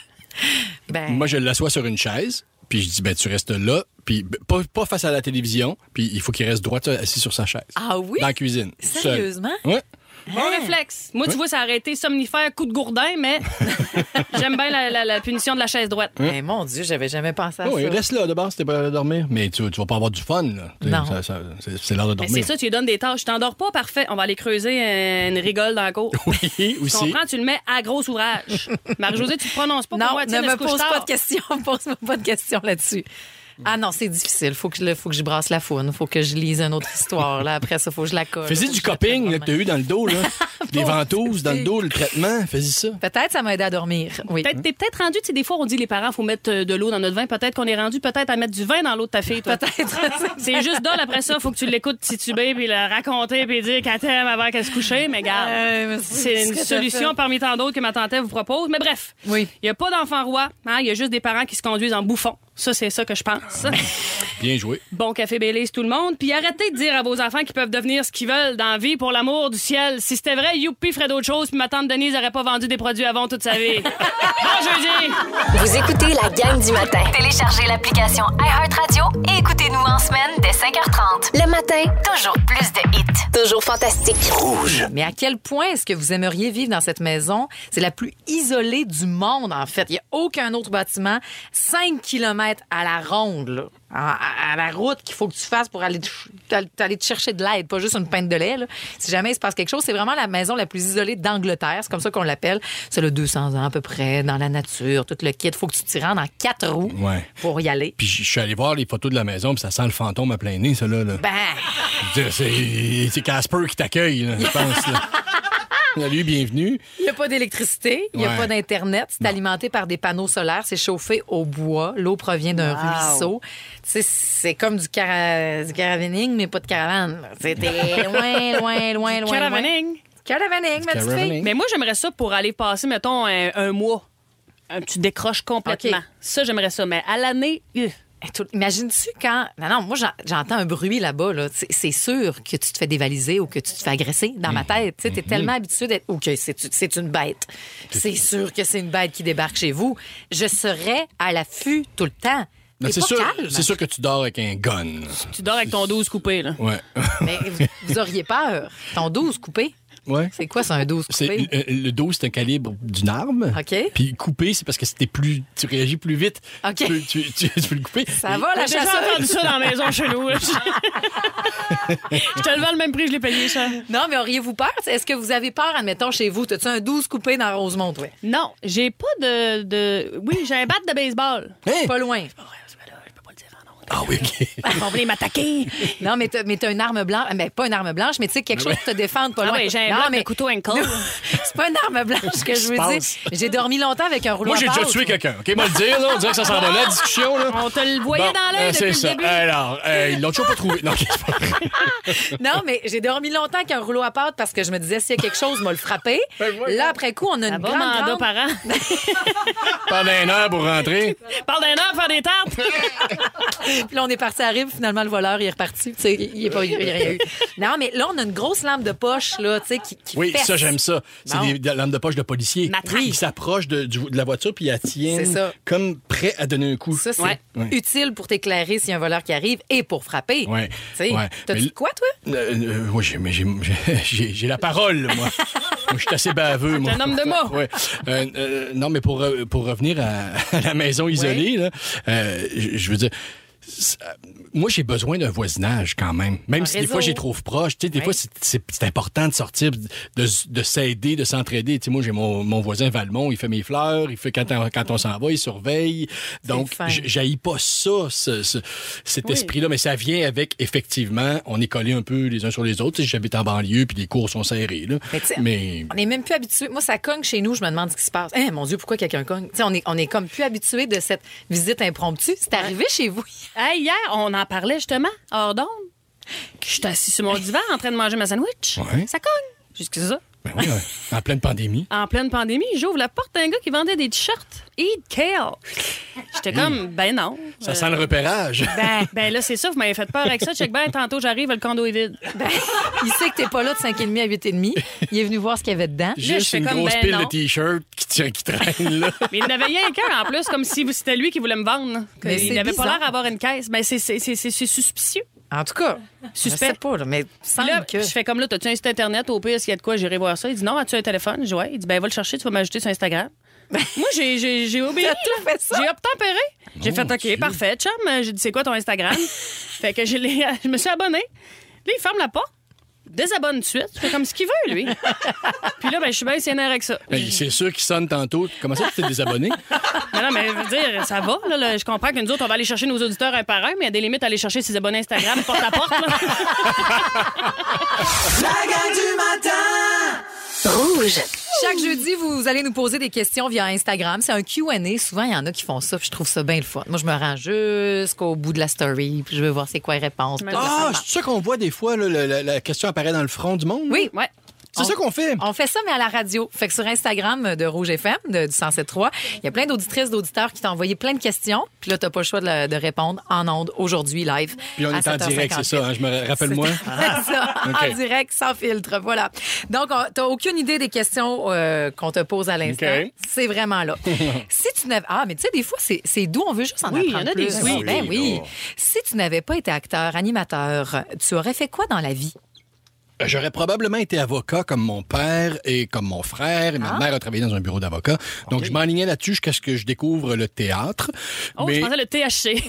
Speaker 3: Ben,
Speaker 5: Moi, je l'assois sur une chaise, puis je dis, ben, tu restes là, puis ben, pas, pas face à la télévision, puis il faut qu'il reste droit assis sur sa chaise.
Speaker 3: ah oui?
Speaker 5: Dans la cuisine. seul.
Speaker 3: Sérieusement?
Speaker 5: Ouais.
Speaker 4: Bon réflexe. Moi, tu vois, ça a arrêté somnifère, coup de gourdin, mais j'aime bien la, la- la punition de la chaise droite.
Speaker 3: Ben, mon Dieu, j'avais jamais pensé à
Speaker 5: Oh,
Speaker 3: ça.
Speaker 5: oui, reste là, de base, t'es pas à dormir. Mais tu, tu vas pas avoir du fun, là.
Speaker 3: Non.
Speaker 5: Ça- ça- c'est, c'est l'heure de
Speaker 4: Mais
Speaker 5: dormir.
Speaker 4: c'est ça, tu lui donnes des tâches. Tu t'endors pas, parfait. On va aller creuser une rigole dans la cour.
Speaker 5: Oui,
Speaker 4: Tu
Speaker 5: aussi.
Speaker 4: comprends? Tu le mets à gros ouvrage. Marie-Josée, tu te prononces pas pour
Speaker 3: Non,
Speaker 4: moi.
Speaker 3: ne
Speaker 4: tiens,
Speaker 3: me
Speaker 4: elle se couche
Speaker 3: pose pas
Speaker 4: tard.
Speaker 3: de questions. Pose-moi pas de questions là-dessus. Ah non, c'est difficile. Faut que je, le- faut que je brasse la foune. Faut que je lise une autre histoire. Là. Après ça, faut que je la colle.
Speaker 5: Fais-y
Speaker 3: Faut
Speaker 5: du
Speaker 3: que je la
Speaker 5: coping
Speaker 3: traite
Speaker 5: là, que t'as eu dans le dos, là. Des ventouses dans le dos, le traitement. Fais-y ça.
Speaker 3: Peut-être ça m'a aidé à dormir. Oui.
Speaker 4: Peut-être- T'es peut-être rendu, tu sais, des fois, on dit les parents, faut mettre euh, de l'eau dans notre vin. Peut-être qu'on est rendu peut-être à mettre du vin dans l'eau de ta fille, toi.
Speaker 3: Peut-être.
Speaker 4: C'est juste dole après ça, faut que tu l'écoutes tituber puis le raconter puis dire qu'elle t'aime avant qu'elle se couche, mais garde.
Speaker 3: Euh, mais
Speaker 4: C'est une
Speaker 3: ce que t'as
Speaker 4: solution
Speaker 3: fait.
Speaker 4: parmi tant d'autres que ma tante Ève vous propose. Mais bref,
Speaker 3: Oui.
Speaker 4: il n'y a pas d'enfant roi, hein, il y a juste des parents qui se conduisent en bouffon. Ça, c'est ça que je pense.
Speaker 5: Bien joué.
Speaker 4: Bon café Baileys tout le monde. Puis arrêtez de dire à vos enfants qu'ils peuvent devenir ce qu'ils veulent dans la vie pour l'amour du ciel. Si c'était vrai, Youpi ferait d'autres choses puis ma tante Denise n'aurait pas vendu des produits avant toute sa vie. Bon jeudi!
Speaker 1: Vous écoutez la gang du matin.
Speaker 2: Téléchargez l'application iHeartRadio et écoutez-nous en semaine dès cinq heures trente.
Speaker 1: Le matin,
Speaker 2: Toujours plus de hits.
Speaker 1: toujours fantastique.
Speaker 7: Rouge.
Speaker 3: Mais à quel point est-ce que vous aimeriez vivre dans cette maison? C'est la plus isolée du monde, en fait. Il n'y a aucun autre bâtiment. cinq kilomètres à la ronde, là. À, à- à la route qu'il faut que tu fasses pour aller te, ch- aller te chercher de l'aide, pas juste une pinte de lait. Là. Si jamais il se passe quelque chose, c'est vraiment la maison la plus isolée d'Angleterre. C'est comme ça qu'on l'appelle. C'est le deux cents ans à peu près, dans la nature, tout le kit. Il faut que tu t'y rendes en quatre roues
Speaker 5: Ouais.
Speaker 3: pour y aller.
Speaker 5: Puis je suis allé voir les photos de la maison, puis ça sent le fantôme à plein nez, ça, là. là.
Speaker 3: Ben,
Speaker 5: Je veux dire, C'est c'est Casper qui t'accueille, là, je pense. Là. Salut, bienvenue.
Speaker 3: il n'y a pas d'électricité, il n'y a
Speaker 5: Ouais.
Speaker 3: pas d'Internet. C'est alimenté par des panneaux solaires. C'est chauffé au bois. L'eau provient d'un
Speaker 6: Wow.
Speaker 3: ruisseau. Tu sais, c'est comme du, cara... du caravaning, mais pas de caravane. là. C'était loin, loin, loin, loin.
Speaker 4: Caravaning.
Speaker 3: loin. Caravaning, ma petite
Speaker 5: Caravaning.
Speaker 3: fille.
Speaker 4: Mais moi, j'aimerais ça pour aller passer, mettons, un, un mois. Un, tu décroches complètement.
Speaker 3: OK.
Speaker 4: Ça, j'aimerais ça. Mais à l'année, euh,
Speaker 3: Hey, tout- Imagines-tu quand. Non, non, moi, j'en- j'entends un bruit là-bas. Là. C'est c'est sûr que tu te fais dévaliser ou que tu te fais agresser dans ma tête. Tu es tellement habitué d'être. OK, c'est c'est une bête. C'est sûr que c'est une bête qui débarque chez vous. Je serais à l'affût tout le temps.
Speaker 5: Mais
Speaker 3: T'es
Speaker 5: C'est
Speaker 3: pas
Speaker 5: sûr,
Speaker 3: calme.
Speaker 5: c'est sûr que tu dors avec un gun. là.
Speaker 4: tu dors avec ton douze coupé, là.
Speaker 5: Ouais.
Speaker 3: Mais vous, vous auriez peur. Ton douze coupé.
Speaker 5: Ouais.
Speaker 3: C'est quoi, c'est un douze
Speaker 5: C'est,
Speaker 3: coupé?
Speaker 5: le, le douze, c'est un calibre d'une arme.
Speaker 3: OK.
Speaker 5: Puis coupé, c'est parce que c'était plus, tu réagis plus vite.
Speaker 3: OK.
Speaker 5: Tu, peux, tu, tu- tu peux le couper.
Speaker 3: Ça va, la
Speaker 4: J'ai déjà entendu
Speaker 3: chasseuse?
Speaker 4: ça dans la maison chez nous. Je te le vends le même prix, je l'ai payé cher.
Speaker 3: Non, mais auriez-vous peur? Est-ce que vous avez peur, admettons, chez vous? T'as-tu un douze coupé dans Rosemont, toi?
Speaker 4: Non, j'ai pas de, de... Oui, j'ai un bat de baseball.
Speaker 5: Hein?
Speaker 3: Pas loin.
Speaker 5: Ah oui, OK.
Speaker 4: On voulait m'attaquer.
Speaker 3: Non, mais t'as, mais t'as une arme blanche. Mais pas une arme blanche, mais tu sais, quelque chose pour te défendre pas
Speaker 4: Ah
Speaker 3: loin.
Speaker 4: ouais, j'ai un
Speaker 3: non,
Speaker 4: bloc
Speaker 3: mais
Speaker 4: de couteau ankle.
Speaker 3: c'est pas une arme blanche que je veux dire.
Speaker 5: passe?
Speaker 3: J'ai dormi longtemps avec un rouleau
Speaker 5: Moi,
Speaker 3: à
Speaker 5: j'ai déjà
Speaker 3: pâte.
Speaker 5: tué quelqu'un. OK, moi le dire, là. On dirait que ça s'en va là, la discussion, là.
Speaker 4: On te le voyait
Speaker 5: Bon,
Speaker 4: dans l'œil
Speaker 5: euh,
Speaker 4: depuis
Speaker 5: c'est
Speaker 4: le
Speaker 5: ça.
Speaker 4: début.
Speaker 5: Alors, euh, ils l'ont toujours pas trouvé. Non, OK, c'est pas vrai.
Speaker 3: Non, mais j'ai dormi longtemps avec un rouleau à pâte parce que je me disais, s'il y a quelque chose, m'a le frapper. Là, après coup, on a
Speaker 4: Ça
Speaker 3: une
Speaker 4: va,
Speaker 3: grande,
Speaker 4: mandat
Speaker 3: grande...
Speaker 4: par an.
Speaker 5: Pendant une heure pour rentrer.
Speaker 4: Parle d'un heure, faire des tartes.
Speaker 3: Puis là, on est parti à Rive. Finalement, le voleur, il est reparti. Tu sais, il n'y a pas il y a rien eu. Non, mais là, on a une grosse lampe de poche, là, tu sais, qui, qui
Speaker 5: Oui,
Speaker 3: fesse.
Speaker 5: ça, j'aime ça. C'est des, des lampes de poche de policiers.
Speaker 4: Matraque.
Speaker 5: Ils s'approchent de, du- de la voiture puis ils la tiennent
Speaker 3: C'est ça.
Speaker 5: comme prêts à donner un coup.
Speaker 3: Ça, c'est
Speaker 4: Ouais.
Speaker 5: Ouais.
Speaker 3: utile pour t'éclairer s'il y a un voleur qui arrive et pour frapper.
Speaker 5: Ouais.
Speaker 3: Tu sais,
Speaker 5: Ouais.
Speaker 3: t'as-tu
Speaker 5: Mais-
Speaker 3: de quoi, toi?
Speaker 5: Euh, euh, oui, j'ai, mais j'ai, j'ai, j'ai la parole, moi. Moi, je suis assez baveux, moi.
Speaker 4: un homme de mots.
Speaker 5: Ouais. Euh, euh, non, mais pour, euh, pour revenir à, à la maison isolée, là, euh, je je veux dire... c'est- moi, j'ai besoin d'un voisinage quand même. Même
Speaker 3: Un
Speaker 5: si des
Speaker 3: réseau.
Speaker 5: fois, j'y trouve proche. Tu sais, des
Speaker 3: Oui.
Speaker 5: fois, c'est, c'est, c'est important de sortir, de, de s'aider, de s'entraider. Tu sais, moi, j'ai mon, mon voisin Valmont, il fait mes fleurs, il fait quand on, quand on s'en va, il surveille. Donc,
Speaker 3: fin.
Speaker 5: j- j'haïs pas ça, ce, ce- cet esprit-là. Mais ça vient avec, effectivement, on est collés un peu les uns sur les autres. Tu sais, j'habite en banlieue, puis les cours sont serrés. Là.
Speaker 3: Mais tu sais,
Speaker 5: Mais...
Speaker 3: On n'est même plus habitué. Moi, ça cogne chez nous, je me demande ce qui se passe. Eh, mon Dieu, pourquoi quelqu'un cogne? Tu sais, on est, on est comme plus habitué de cette visite impromptue. C'est arrivé chez vous?
Speaker 4: Hey, hier, on en parlait justement, hors d'onde. Je suis assis sur mon divan en train de manger ma sandwich.
Speaker 5: Ouais.
Speaker 4: Ça cogne. Jusque ça.
Speaker 5: Ben oui, ouais. En pleine pandémie.
Speaker 4: En pleine pandémie, j'ouvre la porte d'un gars qui vendait des t-shirts. Eat kale. J'étais comme, ben non.
Speaker 5: Ça sent le repérage.
Speaker 4: Ben, ben là, c'est ça, vous m'avez fait peur avec ça. Check ben, tantôt, j'arrive, le condo est vide.
Speaker 3: Ben, il sait que t'es pas là de cinq heures trente à huit heures trente. Il est venu voir ce qu'il y avait dedans.
Speaker 4: je
Speaker 5: Juste
Speaker 4: fais
Speaker 5: une
Speaker 4: comme,
Speaker 5: grosse
Speaker 4: ben
Speaker 5: pile
Speaker 4: non.
Speaker 5: de t-shirts qui, tient- qui traîne là.
Speaker 4: Mais il n'avait rien qu'un en plus, comme si c'était lui qui voulait me vendre.
Speaker 3: Mais
Speaker 4: il
Speaker 3: c'est
Speaker 4: n'avait pas
Speaker 3: bizarre.
Speaker 4: l'air d'avoir une caisse. Ben, c'est, c'est, c'est, c'est, c'est suspicieux.
Speaker 3: En tout cas,
Speaker 4: Suspect.
Speaker 3: je sais pas, là, mais
Speaker 4: Puis
Speaker 3: semble
Speaker 4: là,
Speaker 3: que...
Speaker 4: je fais comme là, t'as-tu un site Internet? Au pire, s'il y a de quoi, j'irai voir ça. Il dit non, as-tu un téléphone? Je dis ouais. Il dit ben, va le chercher, tu vas m'ajouter sur Instagram. Moi, j'ai, j'ai, j'ai obéi.
Speaker 3: T'as tout
Speaker 4: là.
Speaker 3: fait ça?
Speaker 4: J'ai obtempéré. J'ai fait OK,
Speaker 5: Dieu.
Speaker 4: parfait, chum. J'ai dit c'est quoi ton Instagram? Fait que je, l'ai- je me suis abonnée. Là, il ferme la porte. Désabonne tout de suite. Je fais comme ce qu'il veut, lui. Puis là, ben, je suis bien sénère avec ça.
Speaker 5: Ben, c'est sûr qu'il sonne tantôt. Comment ça, tu t'es désabonné?
Speaker 4: Mais non, mais je veux dire, ça va. Là, là. Je comprends que nous autres, on va aller chercher nos auditeurs un par un, mais il y a des limites à aller chercher ses abonnés Instagram porte à porte. Là.
Speaker 9: La gang du matin!
Speaker 1: Rouge.
Speaker 3: Chaque jeudi, vous allez nous poser des questions via Instagram. C'est un Q and A. Souvent, il y en a qui font ça, puis je trouve ça bien le fun. Moi, je me rends jusqu'au bout de la story, puis je veux voir c'est quoi les réponses. puis tout
Speaker 5: Ah,
Speaker 3: ça.
Speaker 5: c'est ça qu'on voit des fois, là, la, la- la question apparaît dans le front du monde?
Speaker 3: Oui,
Speaker 4: Ouais.
Speaker 5: C'est
Speaker 3: On-
Speaker 5: ça qu'on fait.
Speaker 3: On fait ça, mais à la radio. Fait que sur Instagram de Rouge F M, de, du cent sept trois, il y a plein d'auditrices, d'auditeurs qui t'ont envoyé plein de questions. Puis là, t'as pas le choix de, la- de répondre en ondes aujourd'hui, live.
Speaker 5: Puis on
Speaker 3: à
Speaker 5: est en
Speaker 3: sept heures
Speaker 5: direct, c'est ça, hein, je me rappelle-moi.
Speaker 3: C'est ça,
Speaker 5: OK.
Speaker 3: en direct, sans filtre, voilà. Donc, on- t'as aucune idée des questions euh, qu'on te pose à l'instant.
Speaker 5: OK.
Speaker 3: C'est vraiment là. Si tu n'avais... Ah, mais tu sais, des fois, c'est, c'est doux, on veut juste en
Speaker 4: Oui, il y
Speaker 3: apprendre
Speaker 4: en a des
Speaker 3: plus.
Speaker 4: oui.
Speaker 3: Ben oui.
Speaker 5: là.
Speaker 3: Si tu n'avais pas été acteur, animateur, tu aurais fait quoi dans la vie?
Speaker 5: J'aurais probablement été avocat comme mon père et comme mon frère. Et ma mère a travaillé dans un bureau d'avocat. Donc, je m'enlignais là-dessus jusqu'à ce que je découvre le théâtre.
Speaker 4: Oh, je pensais le T H C.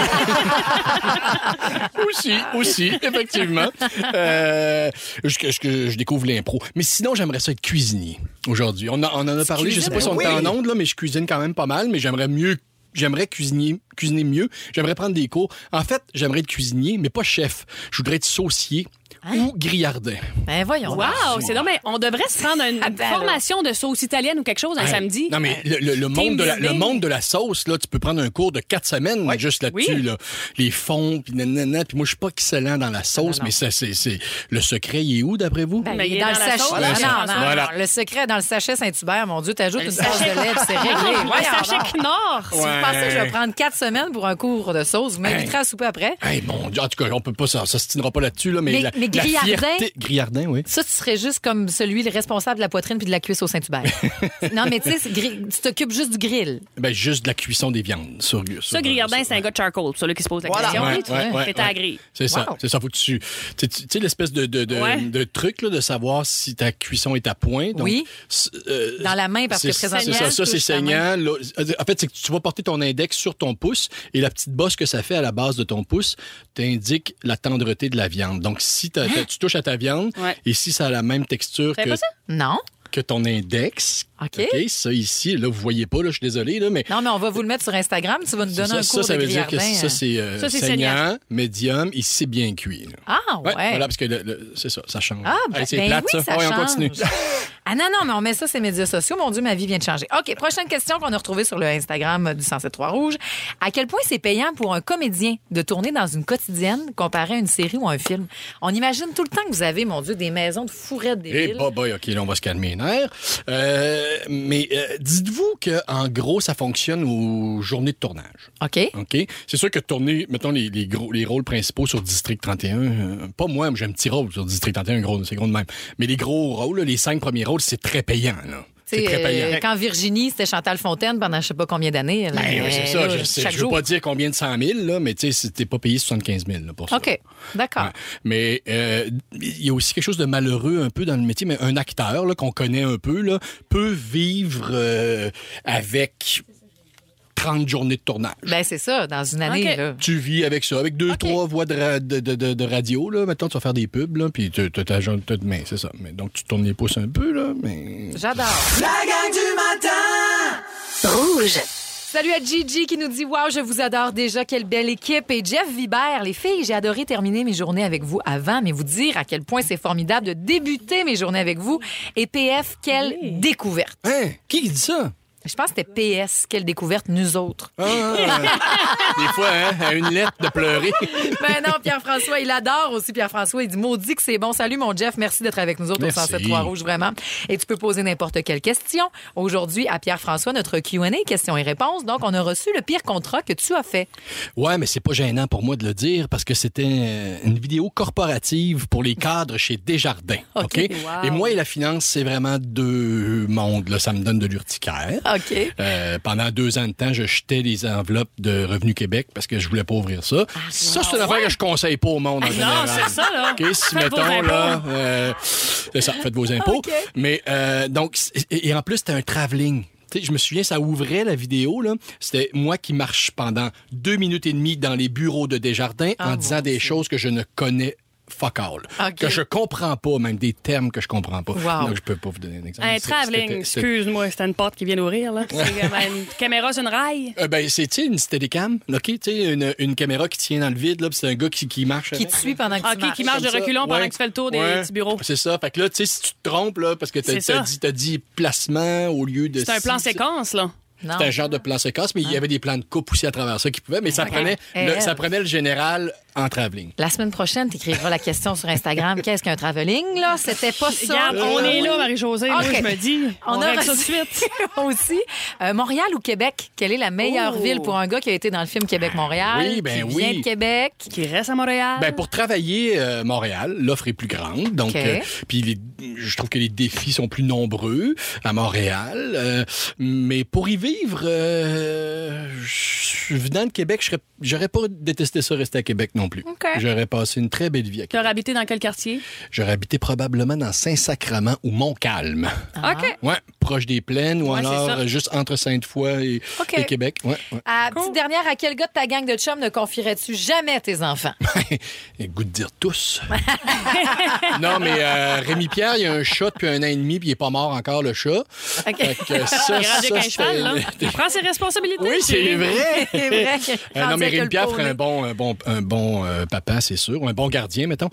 Speaker 5: aussi, aussi, effectivement. Euh, jusqu'à ce que je découvre l'impro. Mais sinon, j'aimerais ça être cuisinier aujourd'hui. On, a- on en a parlé, je sais pas si on
Speaker 6: oui.
Speaker 5: est en onde, là, mais je cuisine quand même pas mal, mais j'aimerais mieux. J'aimerais cuisiner, cuisiner mieux. J'aimerais prendre des cours. En fait, j'aimerais être cuisinier, mais pas chef. Je voudrais être saucier ou grillardin.
Speaker 3: Ben voyons. donc.
Speaker 4: Wow, c'est non, mais on devrait se prendre une
Speaker 3: Attends, là.
Speaker 4: formation de sauce italienne ou quelque chose un
Speaker 5: Hey,
Speaker 4: samedi.
Speaker 5: Non, mais le, le- le monde de la, le
Speaker 4: building.
Speaker 5: monde de la sauce, là, tu peux prendre un cours de quatre semaines juste là-dessus.
Speaker 4: Oui.
Speaker 5: Là. Les fonds, puis nanana. Puis moi, je suis pas excellent dans la sauce, mais ça, c'est, c'est... le secret, il est où, d'après vous?
Speaker 3: Ben,
Speaker 4: Mais
Speaker 3: il
Speaker 4: il
Speaker 3: est
Speaker 4: est
Speaker 3: dans, le
Speaker 4: dans la
Speaker 3: sachet.
Speaker 4: sauce,
Speaker 3: Non,
Speaker 5: là,
Speaker 3: non,
Speaker 5: ça.
Speaker 3: non,
Speaker 5: Voilà.
Speaker 3: non. Le secret est dans le sachet Saint-Hubert. Mon Dieu, t'ajoutes une tasse de lait, puis c'est réglé.
Speaker 4: Ouais,
Speaker 3: Voyons
Speaker 4: sachet
Speaker 3: donc.
Speaker 4: Knorr.
Speaker 3: Si vous pensez que je vais prendre quatre semaines pour un cours de sauce, vous m'inviterez à souper après.
Speaker 5: Hey, mon Dieu, en tout cas, on peut pas, ça, ça se tiendra pas là-dessus, là, mais,
Speaker 3: Mais-
Speaker 5: la,
Speaker 3: mais
Speaker 5: la
Speaker 3: Grillardin-
Speaker 5: fierté... Grillardin, oui.
Speaker 3: Ça, tu serais juste comme celui, le responsable de la poitrine puis de la cuisse au Saint-Hubert. Non, mais tu sais, c'est gri- tu t'occupes juste du grill.
Speaker 5: Ben, juste de la cuisson des viandes. Sur, sur,
Speaker 4: Ça, Grillardin, c'est un gars de charcoal, celui qui se pose la
Speaker 6: Voilà.
Speaker 4: question.
Speaker 5: Ouais,
Speaker 4: Oui, tu
Speaker 5: ouais,
Speaker 4: vois,
Speaker 5: ouais,
Speaker 4: t'es à la
Speaker 5: ouais.
Speaker 4: grille.
Speaker 5: C'est ça,
Speaker 3: Wow.
Speaker 5: c'est ça. Faut que tu, tu sais, tu sais, l'espèce de, de, de,
Speaker 4: Ouais.
Speaker 5: de truc là, de savoir si ta cuisson est à point. Donc,
Speaker 3: Oui.
Speaker 5: c'est, euh,
Speaker 3: Dans la main, parce que
Speaker 5: c'est-
Speaker 3: présentement,
Speaker 5: c'est ça, ça
Speaker 3: tu
Speaker 5: c'est
Speaker 3: touches ta
Speaker 5: saignant. Là, en fait, c'est que tu vas porter ton index sur ton pouce et la petite bosse que ça fait à la base de ton pouce t'indique la tendreté de la viande. Donc, si t'as- t'as- tu touches à ta viande
Speaker 4: Ouais.
Speaker 5: et si ça a la même texture
Speaker 4: Savais
Speaker 5: que,
Speaker 4: pas ça?
Speaker 3: Non?
Speaker 5: que ton index,
Speaker 3: OK.
Speaker 5: ça ici, là, vous voyez pas, là, je suis désolé, là, mais
Speaker 3: Non, mais on va vous le mettre sur Instagram. Tu vas nous
Speaker 5: c'est
Speaker 3: donner
Speaker 5: ça,
Speaker 3: un
Speaker 5: ça,
Speaker 3: cours
Speaker 5: ça
Speaker 3: de
Speaker 5: veut dire que
Speaker 3: Grillardin.
Speaker 5: ça, c'est euh,
Speaker 4: Ça, c'est
Speaker 5: saignant,
Speaker 4: saignant.
Speaker 5: médium, et c'est bien cuit. là.
Speaker 3: Ah, ouais.
Speaker 5: Ouais, voilà, parce que le- le- c'est ça, ça change.
Speaker 3: Ah, ben,
Speaker 5: Hey, c'est
Speaker 3: ben
Speaker 5: plate,
Speaker 3: oui, ça
Speaker 5: Ah ouais, on
Speaker 3: change.
Speaker 5: continue.
Speaker 3: Ah non, non, mais on met ça sur les médias sociaux. Mon Dieu, ma vie vient de changer. OK, prochaine question qu'on a retrouvée sur le Instagram du cent sept trois Rouge. À quel point c'est payant pour un comédien de tourner dans une quotidienne comparé à une série ou un film? On imagine tout le temps que vous avez, mon Dieu, des maisons de fourrettes
Speaker 5: Eh,
Speaker 3: débiles.
Speaker 5: bah, bah, OK, là, on va se calmer. plein air. Euh, mais euh, dites-vous qu'en gros, ça fonctionne aux journées de tournage.
Speaker 3: OK.
Speaker 5: OK? C'est sûr que tourner, mettons, les, les, gros, les rôles principaux sur District trente et un, euh, pas moi, mais j'ai un petit rôle sur District trente et un, gros, c'est gros de même. Mais les gros rôles, là, les cinq premiers rôles, c'est très payant, là. C'est très payant.
Speaker 3: Euh, quand Virginie, c'était Chantal Fontaine pendant je sais pas combien d'années. Elle,
Speaker 5: Ben,
Speaker 3: elle,
Speaker 5: c'est ça.
Speaker 3: elle,
Speaker 5: Je, sais,
Speaker 3: chaque
Speaker 5: je veux
Speaker 3: jour.
Speaker 5: pas dire combien de cent mille, là, mais tu sais, t'es pas payé soixante-quinze mille là, pour ça.
Speaker 3: OK, d'accord.
Speaker 5: Ouais. Mais euh, il y a aussi quelque chose de malheureux un peu dans le métier, mais un acteur là, qu'on connaît un peu là, peut vivre euh, avec trente journées de tournage.
Speaker 3: Ben c'est ça, dans une année.
Speaker 4: OK.
Speaker 3: Là.
Speaker 5: Tu vis avec ça, avec deux,
Speaker 3: OK.
Speaker 5: trois voix de, ra- de, de, de, de radio. Là. Maintenant, tu vas faire des pubs, là, puis tu as ta journée de main, c'est ça. Mais donc, tu tournes les pouces un peu, là, mais...
Speaker 3: J'adore.
Speaker 9: La gang du matin!
Speaker 1: Rouge.
Speaker 3: Salut à Gigi qui nous dit « Wow, je vous adore déjà, quelle belle équipe! » Et Jeff Vibert, les filles, j'ai adoré terminer mes journées avec vous avant, mais vous dire à quel point c'est formidable de débuter mes journées avec vous. Et P F, quelle découverte!
Speaker 5: Hein? Qui dit ça?
Speaker 3: Je pense que c'était P S, quelle découverte, nous autres.
Speaker 5: Ah, des fois, hein, à une lettre de pleurer.
Speaker 3: Ben non, Pierre-François, il adore aussi Pierre-François. Il dit « Maudit que c'est bon. Salut mon Jeff, merci d'être avec nous autres
Speaker 5: Merci.
Speaker 3: au cent sept trois Rouge, vraiment. » Et tu peux poser n'importe quelle question. Aujourd'hui, à Pierre-François, notre Q and A, questions et réponses. Donc, on a reçu le pire contrat que tu as fait.
Speaker 5: Ouais, mais c'est pas gênant pour moi de le dire parce que c'était euh, une vidéo corporative pour les cadres chez Desjardins. OK?
Speaker 3: OK, wow.
Speaker 5: Et moi et la finance, c'est vraiment deux mondes. Là. Ça me donne de l'urticaire.
Speaker 3: OK.
Speaker 5: Euh, pendant deux ans de temps, je jetais les enveloppes de Revenu Québec parce que je voulais pas ouvrir ça. ça, c'est une affaire que je conseille pas au monde en général.
Speaker 4: Non, c'est ça, là.
Speaker 5: OK, si,
Speaker 4: Faites vos
Speaker 5: mettons,
Speaker 4: impôts.
Speaker 5: là, euh, c'est ça, faites vos impôts.
Speaker 3: OK.
Speaker 5: Mais, euh, donc, c'est- et, et en plus, c'était un travelling. Tu sais, je me souviens, ça ouvrait la vidéo, là. C'était moi qui marche pendant deux minutes et demie dans les bureaux de Desjardins
Speaker 3: Ah,
Speaker 5: en disant
Speaker 3: mon
Speaker 5: des
Speaker 3: Dieu.
Speaker 5: choses que je ne connais fuck all.
Speaker 3: OK.
Speaker 5: Que je comprends pas, même des termes que je comprends pas.
Speaker 3: Wow.
Speaker 5: Donc, je peux pas vous donner un exemple.
Speaker 4: Un
Speaker 5: C'est-
Speaker 4: travelling,
Speaker 5: c'était- c'était-
Speaker 4: excuse-moi, c'était une porte qui vient d'ouvrir, là. C'est comme une caméra sur une rail.
Speaker 5: Euh, ben, c'est, tu sais, une steadicam, OK? Tu sais, une, une caméra qui tient dans le vide, là, puis c'est un gars qui, qui marche.
Speaker 3: Qui
Speaker 5: avec,
Speaker 3: te
Speaker 5: là.
Speaker 3: suit pendant que tu
Speaker 4: OK,
Speaker 3: marches.
Speaker 4: qui marche de
Speaker 5: Comme ça.
Speaker 4: reculons pendant
Speaker 5: Ouais.
Speaker 4: que tu fais le tour des
Speaker 5: Ouais.
Speaker 4: petits bureaux.
Speaker 5: C'est ça. Fait que là, tu sais, si tu te trompes, là, parce que t'as,
Speaker 4: C'est
Speaker 5: t'as
Speaker 4: ça.
Speaker 5: dit, t'as dit placement au lieu de...
Speaker 4: C'est un plan
Speaker 5: ci,
Speaker 4: séquence, là.
Speaker 3: Non.
Speaker 5: C'était un genre de plan séquence, mais il y avait des plans de coupe aussi à travers ça qui pouvaient, mais ça prenait,
Speaker 3: Et
Speaker 5: le,
Speaker 3: elle?
Speaker 5: ça prenait le général en travelling.
Speaker 3: La semaine prochaine, tu écriras la question sur Instagram. Qu'est-ce qu'un travelling, là? C'était pas ça.
Speaker 4: Regarde, on est là, Marie-Josée. Moi,
Speaker 3: OK.
Speaker 4: je me dis, on,
Speaker 3: On a
Speaker 4: règle ça de
Speaker 3: reçu
Speaker 4: suite.
Speaker 3: aussi. Euh, Montréal ou Québec? Quelle est la meilleure
Speaker 4: Oh.
Speaker 3: ville pour un gars qui a été dans le film Québec-Montréal?
Speaker 5: Oui, ben
Speaker 3: qui vient
Speaker 5: oui.
Speaker 3: de Québec.
Speaker 4: Qui reste à Montréal.
Speaker 5: Ben, pour travailler euh, Montréal, l'offre est plus grande. Donc,
Speaker 3: OK.
Speaker 5: euh, puis les- je trouve que les défis sont plus nombreux à Montréal. Euh, mais pour y vivre, euh, je- venant de Québec, je serais- j'aurais pas détesté ça rester à Québec non plus.
Speaker 3: OK.
Speaker 5: J'aurais passé une très belle vie à
Speaker 4: Tu
Speaker 5: Québec.
Speaker 4: aurais habité dans quel quartier?
Speaker 5: J'aurais habité probablement dans Saint-Sacrement ou Montcalm.
Speaker 4: OK.
Speaker 5: Ouais, proche des plaines ou
Speaker 4: Ouais, c'est
Speaker 5: alors
Speaker 4: ça.
Speaker 5: euh, juste entre Sainte-Foy et,
Speaker 3: OK.
Speaker 5: et Québec. Ouais, ouais.
Speaker 3: À petite dernière, à quel gars de ta gang de chums ne confierais-tu jamais tes enfants?
Speaker 5: Et goût de dire tous. non, mais euh, Rémi Pierre, il y a un chat depuis un an et demi, puis il est pas mort encore, le chat. Fait que ça,
Speaker 4: Il est rendu
Speaker 5: ça,
Speaker 4: qu'un
Speaker 5: c'était-
Speaker 4: cheval, là. Il prend ses responsabilités.
Speaker 5: Oui, c'est vrai.
Speaker 3: C'est vrai.
Speaker 5: Euh, non,
Speaker 3: Rendu
Speaker 5: mais
Speaker 3: avec
Speaker 5: Rémi
Speaker 3: le
Speaker 5: Pierre
Speaker 3: poney.
Speaker 5: ferait un bon, un bon, un bon euh, papa, c'est sûr, ou un bon gardien, mettons.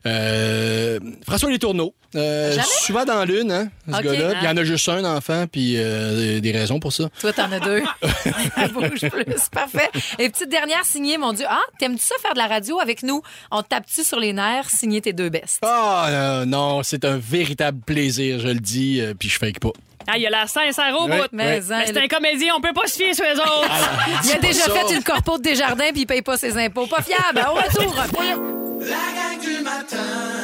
Speaker 5: Euh, François Les Tourneaux. Euh, souvent dans l'une, hein, ce
Speaker 3: OK.
Speaker 5: gars-là. Puis il y en a juste un enfant, puis euh, des raisons pour ça.
Speaker 3: Toi, t'en as deux. Ça bouge plus. Parfait. Et petite dernière signée, mon Dieu. Ah, t'aimes-tu ça faire de la radio avec nous? On te tape-tu sur les nerfs, signer tes deux bestes?
Speaker 5: Ah, euh, non, c'est un véritable plaisir, je le dis, euh, puis je fake pas.
Speaker 4: Ah, il a la sincère au
Speaker 5: Ouais,
Speaker 4: bout.
Speaker 3: Mais,
Speaker 4: Mais
Speaker 3: hein,
Speaker 4: c'est un comédien, on peut pas se fier sur les autres.
Speaker 3: il a
Speaker 5: pas
Speaker 3: déjà
Speaker 5: ça.
Speaker 3: fait une corpo de Desjardins puis il paye pas ses impôts. Pas fiable. Au retour.
Speaker 9: La gang du matin.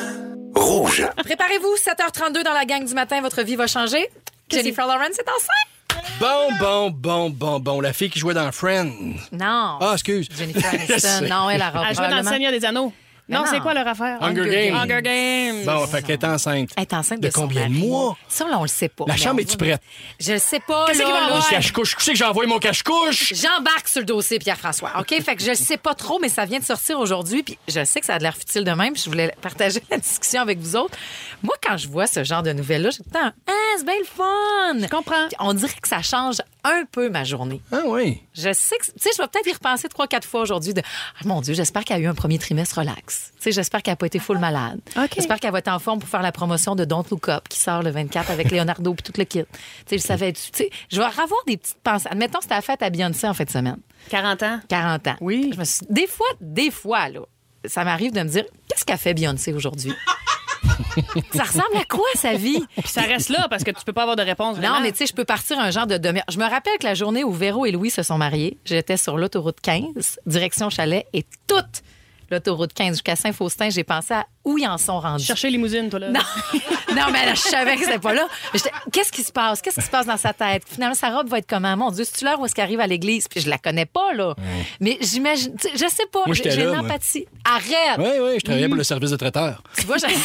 Speaker 7: Rouge.
Speaker 3: Préparez-vous, sept heures trente-deux dans la gang du matin, votre vie va changer. Jennifer Lawrence est enceinte?
Speaker 5: Bon, bon, bon, bon, bon. La fille qui jouait dans Friends.
Speaker 3: Non.
Speaker 5: Ah, excuse.
Speaker 3: Jennifer
Speaker 5: Je
Speaker 3: Aniston.
Speaker 5: sais.
Speaker 3: Non, elle a
Speaker 4: Elle jouait dans Le
Speaker 3: probablement...
Speaker 4: Seigneur des Anneaux.
Speaker 3: Mais
Speaker 4: Non,
Speaker 3: non.
Speaker 4: c'est quoi leur affaire?
Speaker 5: Hunger Games.
Speaker 4: Hunger Games.
Speaker 5: Bon, fait qu'elle est enceinte.
Speaker 3: Elle est enceinte
Speaker 5: De
Speaker 3: de, son
Speaker 5: combien de
Speaker 3: mari.
Speaker 5: mois?
Speaker 3: Ça, là, on le sait pas.
Speaker 5: La
Speaker 3: Mais
Speaker 5: chambre
Speaker 3: on
Speaker 5: est-tu
Speaker 3: va-
Speaker 5: prête?
Speaker 3: Je le sais pas.
Speaker 4: Qu'est-ce
Speaker 3: là,
Speaker 4: qu'il va
Speaker 3: là.
Speaker 4: avoir?
Speaker 5: Cache-couche. Tu sais que j'ai envoyé mon cache-couche?
Speaker 3: J'embarque sur le dossier Pierre-François. OK? Fait que je le sais pas trop, mais ça vient de sortir aujourd'hui. Puis je sais que ça a l'air futile de même. Puis je voulais partager la discussion avec vous autres. Moi, quand je vois ce genre de nouvelles-là, j'ai tout le temps, ah, c'est bien le fun.
Speaker 4: Je comprends.
Speaker 3: Puis on dirait que ça change un peu ma journée.
Speaker 5: Ah oui.
Speaker 3: Je sais que, tu sais, je vais peut-être y repenser trois, quatre fois aujourd'hui de, ah, mon Dieu, j'espère qu'elle a eu un premier trimestre relax. Tu sais, j'espère qu'elle n'a pas été full malade.
Speaker 4: OK.
Speaker 3: J'espère qu'elle va être en forme pour faire la promotion de Don't Look Up qui sort le vingt-quatre avec Leonardo puis tout le kit. Tu sais, je savais, tu sais, je vais avoir des petites pensées. Admettons, c'était la fête à Beyoncé en fin de semaine.
Speaker 4: quarante ans.
Speaker 3: quarante ans.
Speaker 4: Oui.
Speaker 3: Je me suis, des fois, des fois, là, ça m'arrive de me dire, qu'est-ce qu'a fait Beyoncé aujourd'hui? Ça ressemble à quoi, sa vie?
Speaker 4: Puis ça reste là parce que tu peux pas avoir de réponse.
Speaker 3: Non,
Speaker 4: vraiment.
Speaker 3: mais tu sais, je peux partir un genre de demi-heure. Je me rappelle que la journée où Véro et Louis se sont mariés, j'étais sur l'autoroute quinze, direction Chalet, et toute l'autoroute quinze jusqu'à Saint-Faustin, j'ai pensé à où ils en sont rendus.
Speaker 4: Chercher limousine, toi, là.
Speaker 3: Non, non mais là, je savais que c'était pas là. Mais j'étais, qu'est-ce qui se passe? Qu'est-ce qui se passe dans sa tête? Finalement, sa robe va être comment? Mon Dieu, c'est-tu l'heure où est-ce qu'elle arrive à l'église? Puis je la connais pas, là. Mm. Mais j'imagine, tu sais, je sais pas.
Speaker 5: Moi, j'étais
Speaker 3: j'ai
Speaker 5: là,
Speaker 3: une
Speaker 5: moi.
Speaker 3: empathie. Arrête!
Speaker 5: Oui, oui, je travaillais mm. pour le service de traiteur.
Speaker 3: Tu vois, j'allais,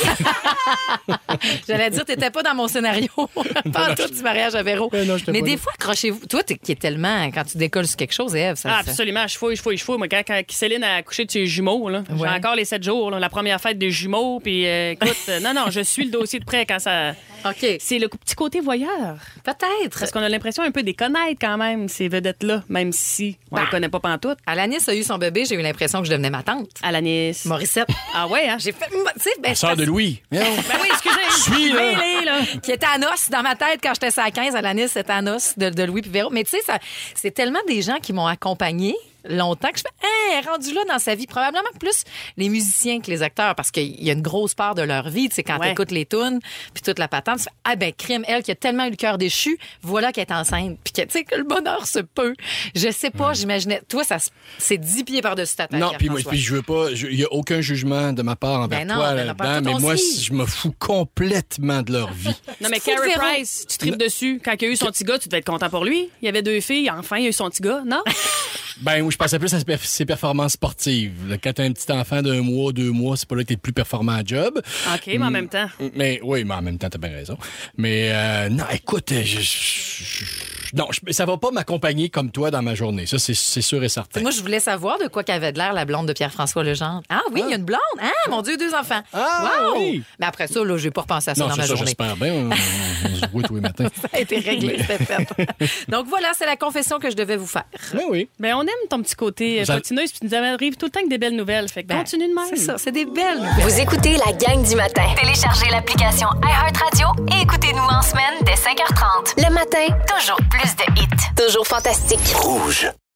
Speaker 3: j'allais dire, t'étais pas dans mon scénario. Pas en tout du mariage à Véro.
Speaker 5: Ouais, non,
Speaker 3: mais
Speaker 5: pas
Speaker 3: des
Speaker 5: là.
Speaker 3: fois, accrochez-vous. Toi, t'es, qui est tellement, quand tu décolles sur quelque chose, Ève, ça,
Speaker 4: Ah, absolument, je fouille, je fouille, je fouille. Moi, quand, quand Céline a accouché de ses jumeaux, là,
Speaker 3: Ouais.
Speaker 4: j'ai encore les sept jours, là, la première fête des jumeaux, puis euh, écoute, euh, non, non, je suis le dossier de près quand ça...
Speaker 3: OK.
Speaker 4: C'est le petit côté voyeur.
Speaker 3: Peut-être.
Speaker 4: Parce qu'on a l'impression un peu de les connaître quand même, ces vedettes-là, même si on
Speaker 3: Bah.
Speaker 4: les connaît pas pantoute.
Speaker 3: Alanis a eu son bébé, j'ai eu l'impression que je devenais ma tante.
Speaker 4: Alanis.
Speaker 3: Morissette.
Speaker 4: Ah ouais, hein?
Speaker 3: J'ai fait. Tu sais, ben,
Speaker 5: La sœur de Louis.
Speaker 4: Ben oui, excusez.
Speaker 5: Suis, là.
Speaker 4: Mêlée, là.
Speaker 3: qui était à noce dans ma tête quand j'étais à quinze. Alanis, c'était à noce de, de Louis puis Véro. Mais tu sais, ça, c'est tellement des gens qui m'ont accompagnée longtemps que je fais, hey, elle est rendue là dans sa vie. Probablement plus les musiciens que les acteurs, parce qu'il y a une grosse part de leur vie. Tu sais, quand
Speaker 4: Ouais.
Speaker 3: t'écoutes les tunes, puis toute la patente, tu fais, ah ben, crime, elle qui a tellement eu le cœur déchu, voilà qu'elle est enceinte. Puis que, tu sais, que le bonheur se peut. Je sais pas, j'imaginais. Toi, ça, se- c'est dix pieds par-dessus ta tête.
Speaker 5: Non, puis moi,
Speaker 3: Pierre-François.
Speaker 5: puis je veux pas. Il y a aucun jugement de ma part envers
Speaker 3: Ben non,
Speaker 5: toi
Speaker 3: ben non, pas
Speaker 5: là-dedans,
Speaker 3: tout
Speaker 5: mais moi,
Speaker 3: aussi.
Speaker 5: je me fous complètement de leur vie.
Speaker 4: Non, mais
Speaker 3: Tu te fous de
Speaker 4: Carey
Speaker 3: Véro.
Speaker 4: Price, tu tripes dessus. Quand il a eu son petit gars, tu devais être content pour lui. Il y avait deux filles, enfin, il a eu son petit gars, non?
Speaker 5: Ben, moi, je pensais plus à ses perf- ses performances sportives. Là, quand t'as un petit enfant d'un mois, deux mois, c'est pas là que t'es le plus performant à job.
Speaker 4: OK, mais en même temps.
Speaker 5: Mais oui, mais en même temps, t'as bien raison. Mais euh, non, écoute, je, je- je- non, je- ça va pas m'accompagner comme toi dans ma journée. Ça, c'est c'est sûr et certain.
Speaker 3: Moi, je voulais savoir de quoi qu'avait de l'air la blonde de Pierre-François Legendre. Ah oui, il y a une blonde. Ah, mon Dieu, deux enfants.
Speaker 5: Ah,
Speaker 3: Wow!
Speaker 5: oui.
Speaker 3: Mais après ça, là, j'ai pas repensé à ça
Speaker 5: non,
Speaker 3: dans
Speaker 5: c'est
Speaker 3: ma
Speaker 5: ça,
Speaker 3: journée.
Speaker 5: j'espère bien. On, on se voit tous les matins.
Speaker 3: Ça a été réglé, c'était fait. Donc voilà, c'est la confession que je devais vous faire.
Speaker 5: Oui, oui.
Speaker 4: Ben, on aime ton petit côté euh,
Speaker 5: Ça-
Speaker 4: potineuse, puis tu nous arrives tout le temps avec des belles nouvelles. Fait que
Speaker 3: Ben,
Speaker 4: continue de même.
Speaker 3: C'est ça, c'est des belles nouvelles.
Speaker 2: Vous écoutez la gang du matin. Téléchargez l'application iHeartRadio et écoutez-nous en semaine dès cinq heures trente. Le matin, toujours plus de hits. Toujours fantastique.
Speaker 7: Rouge.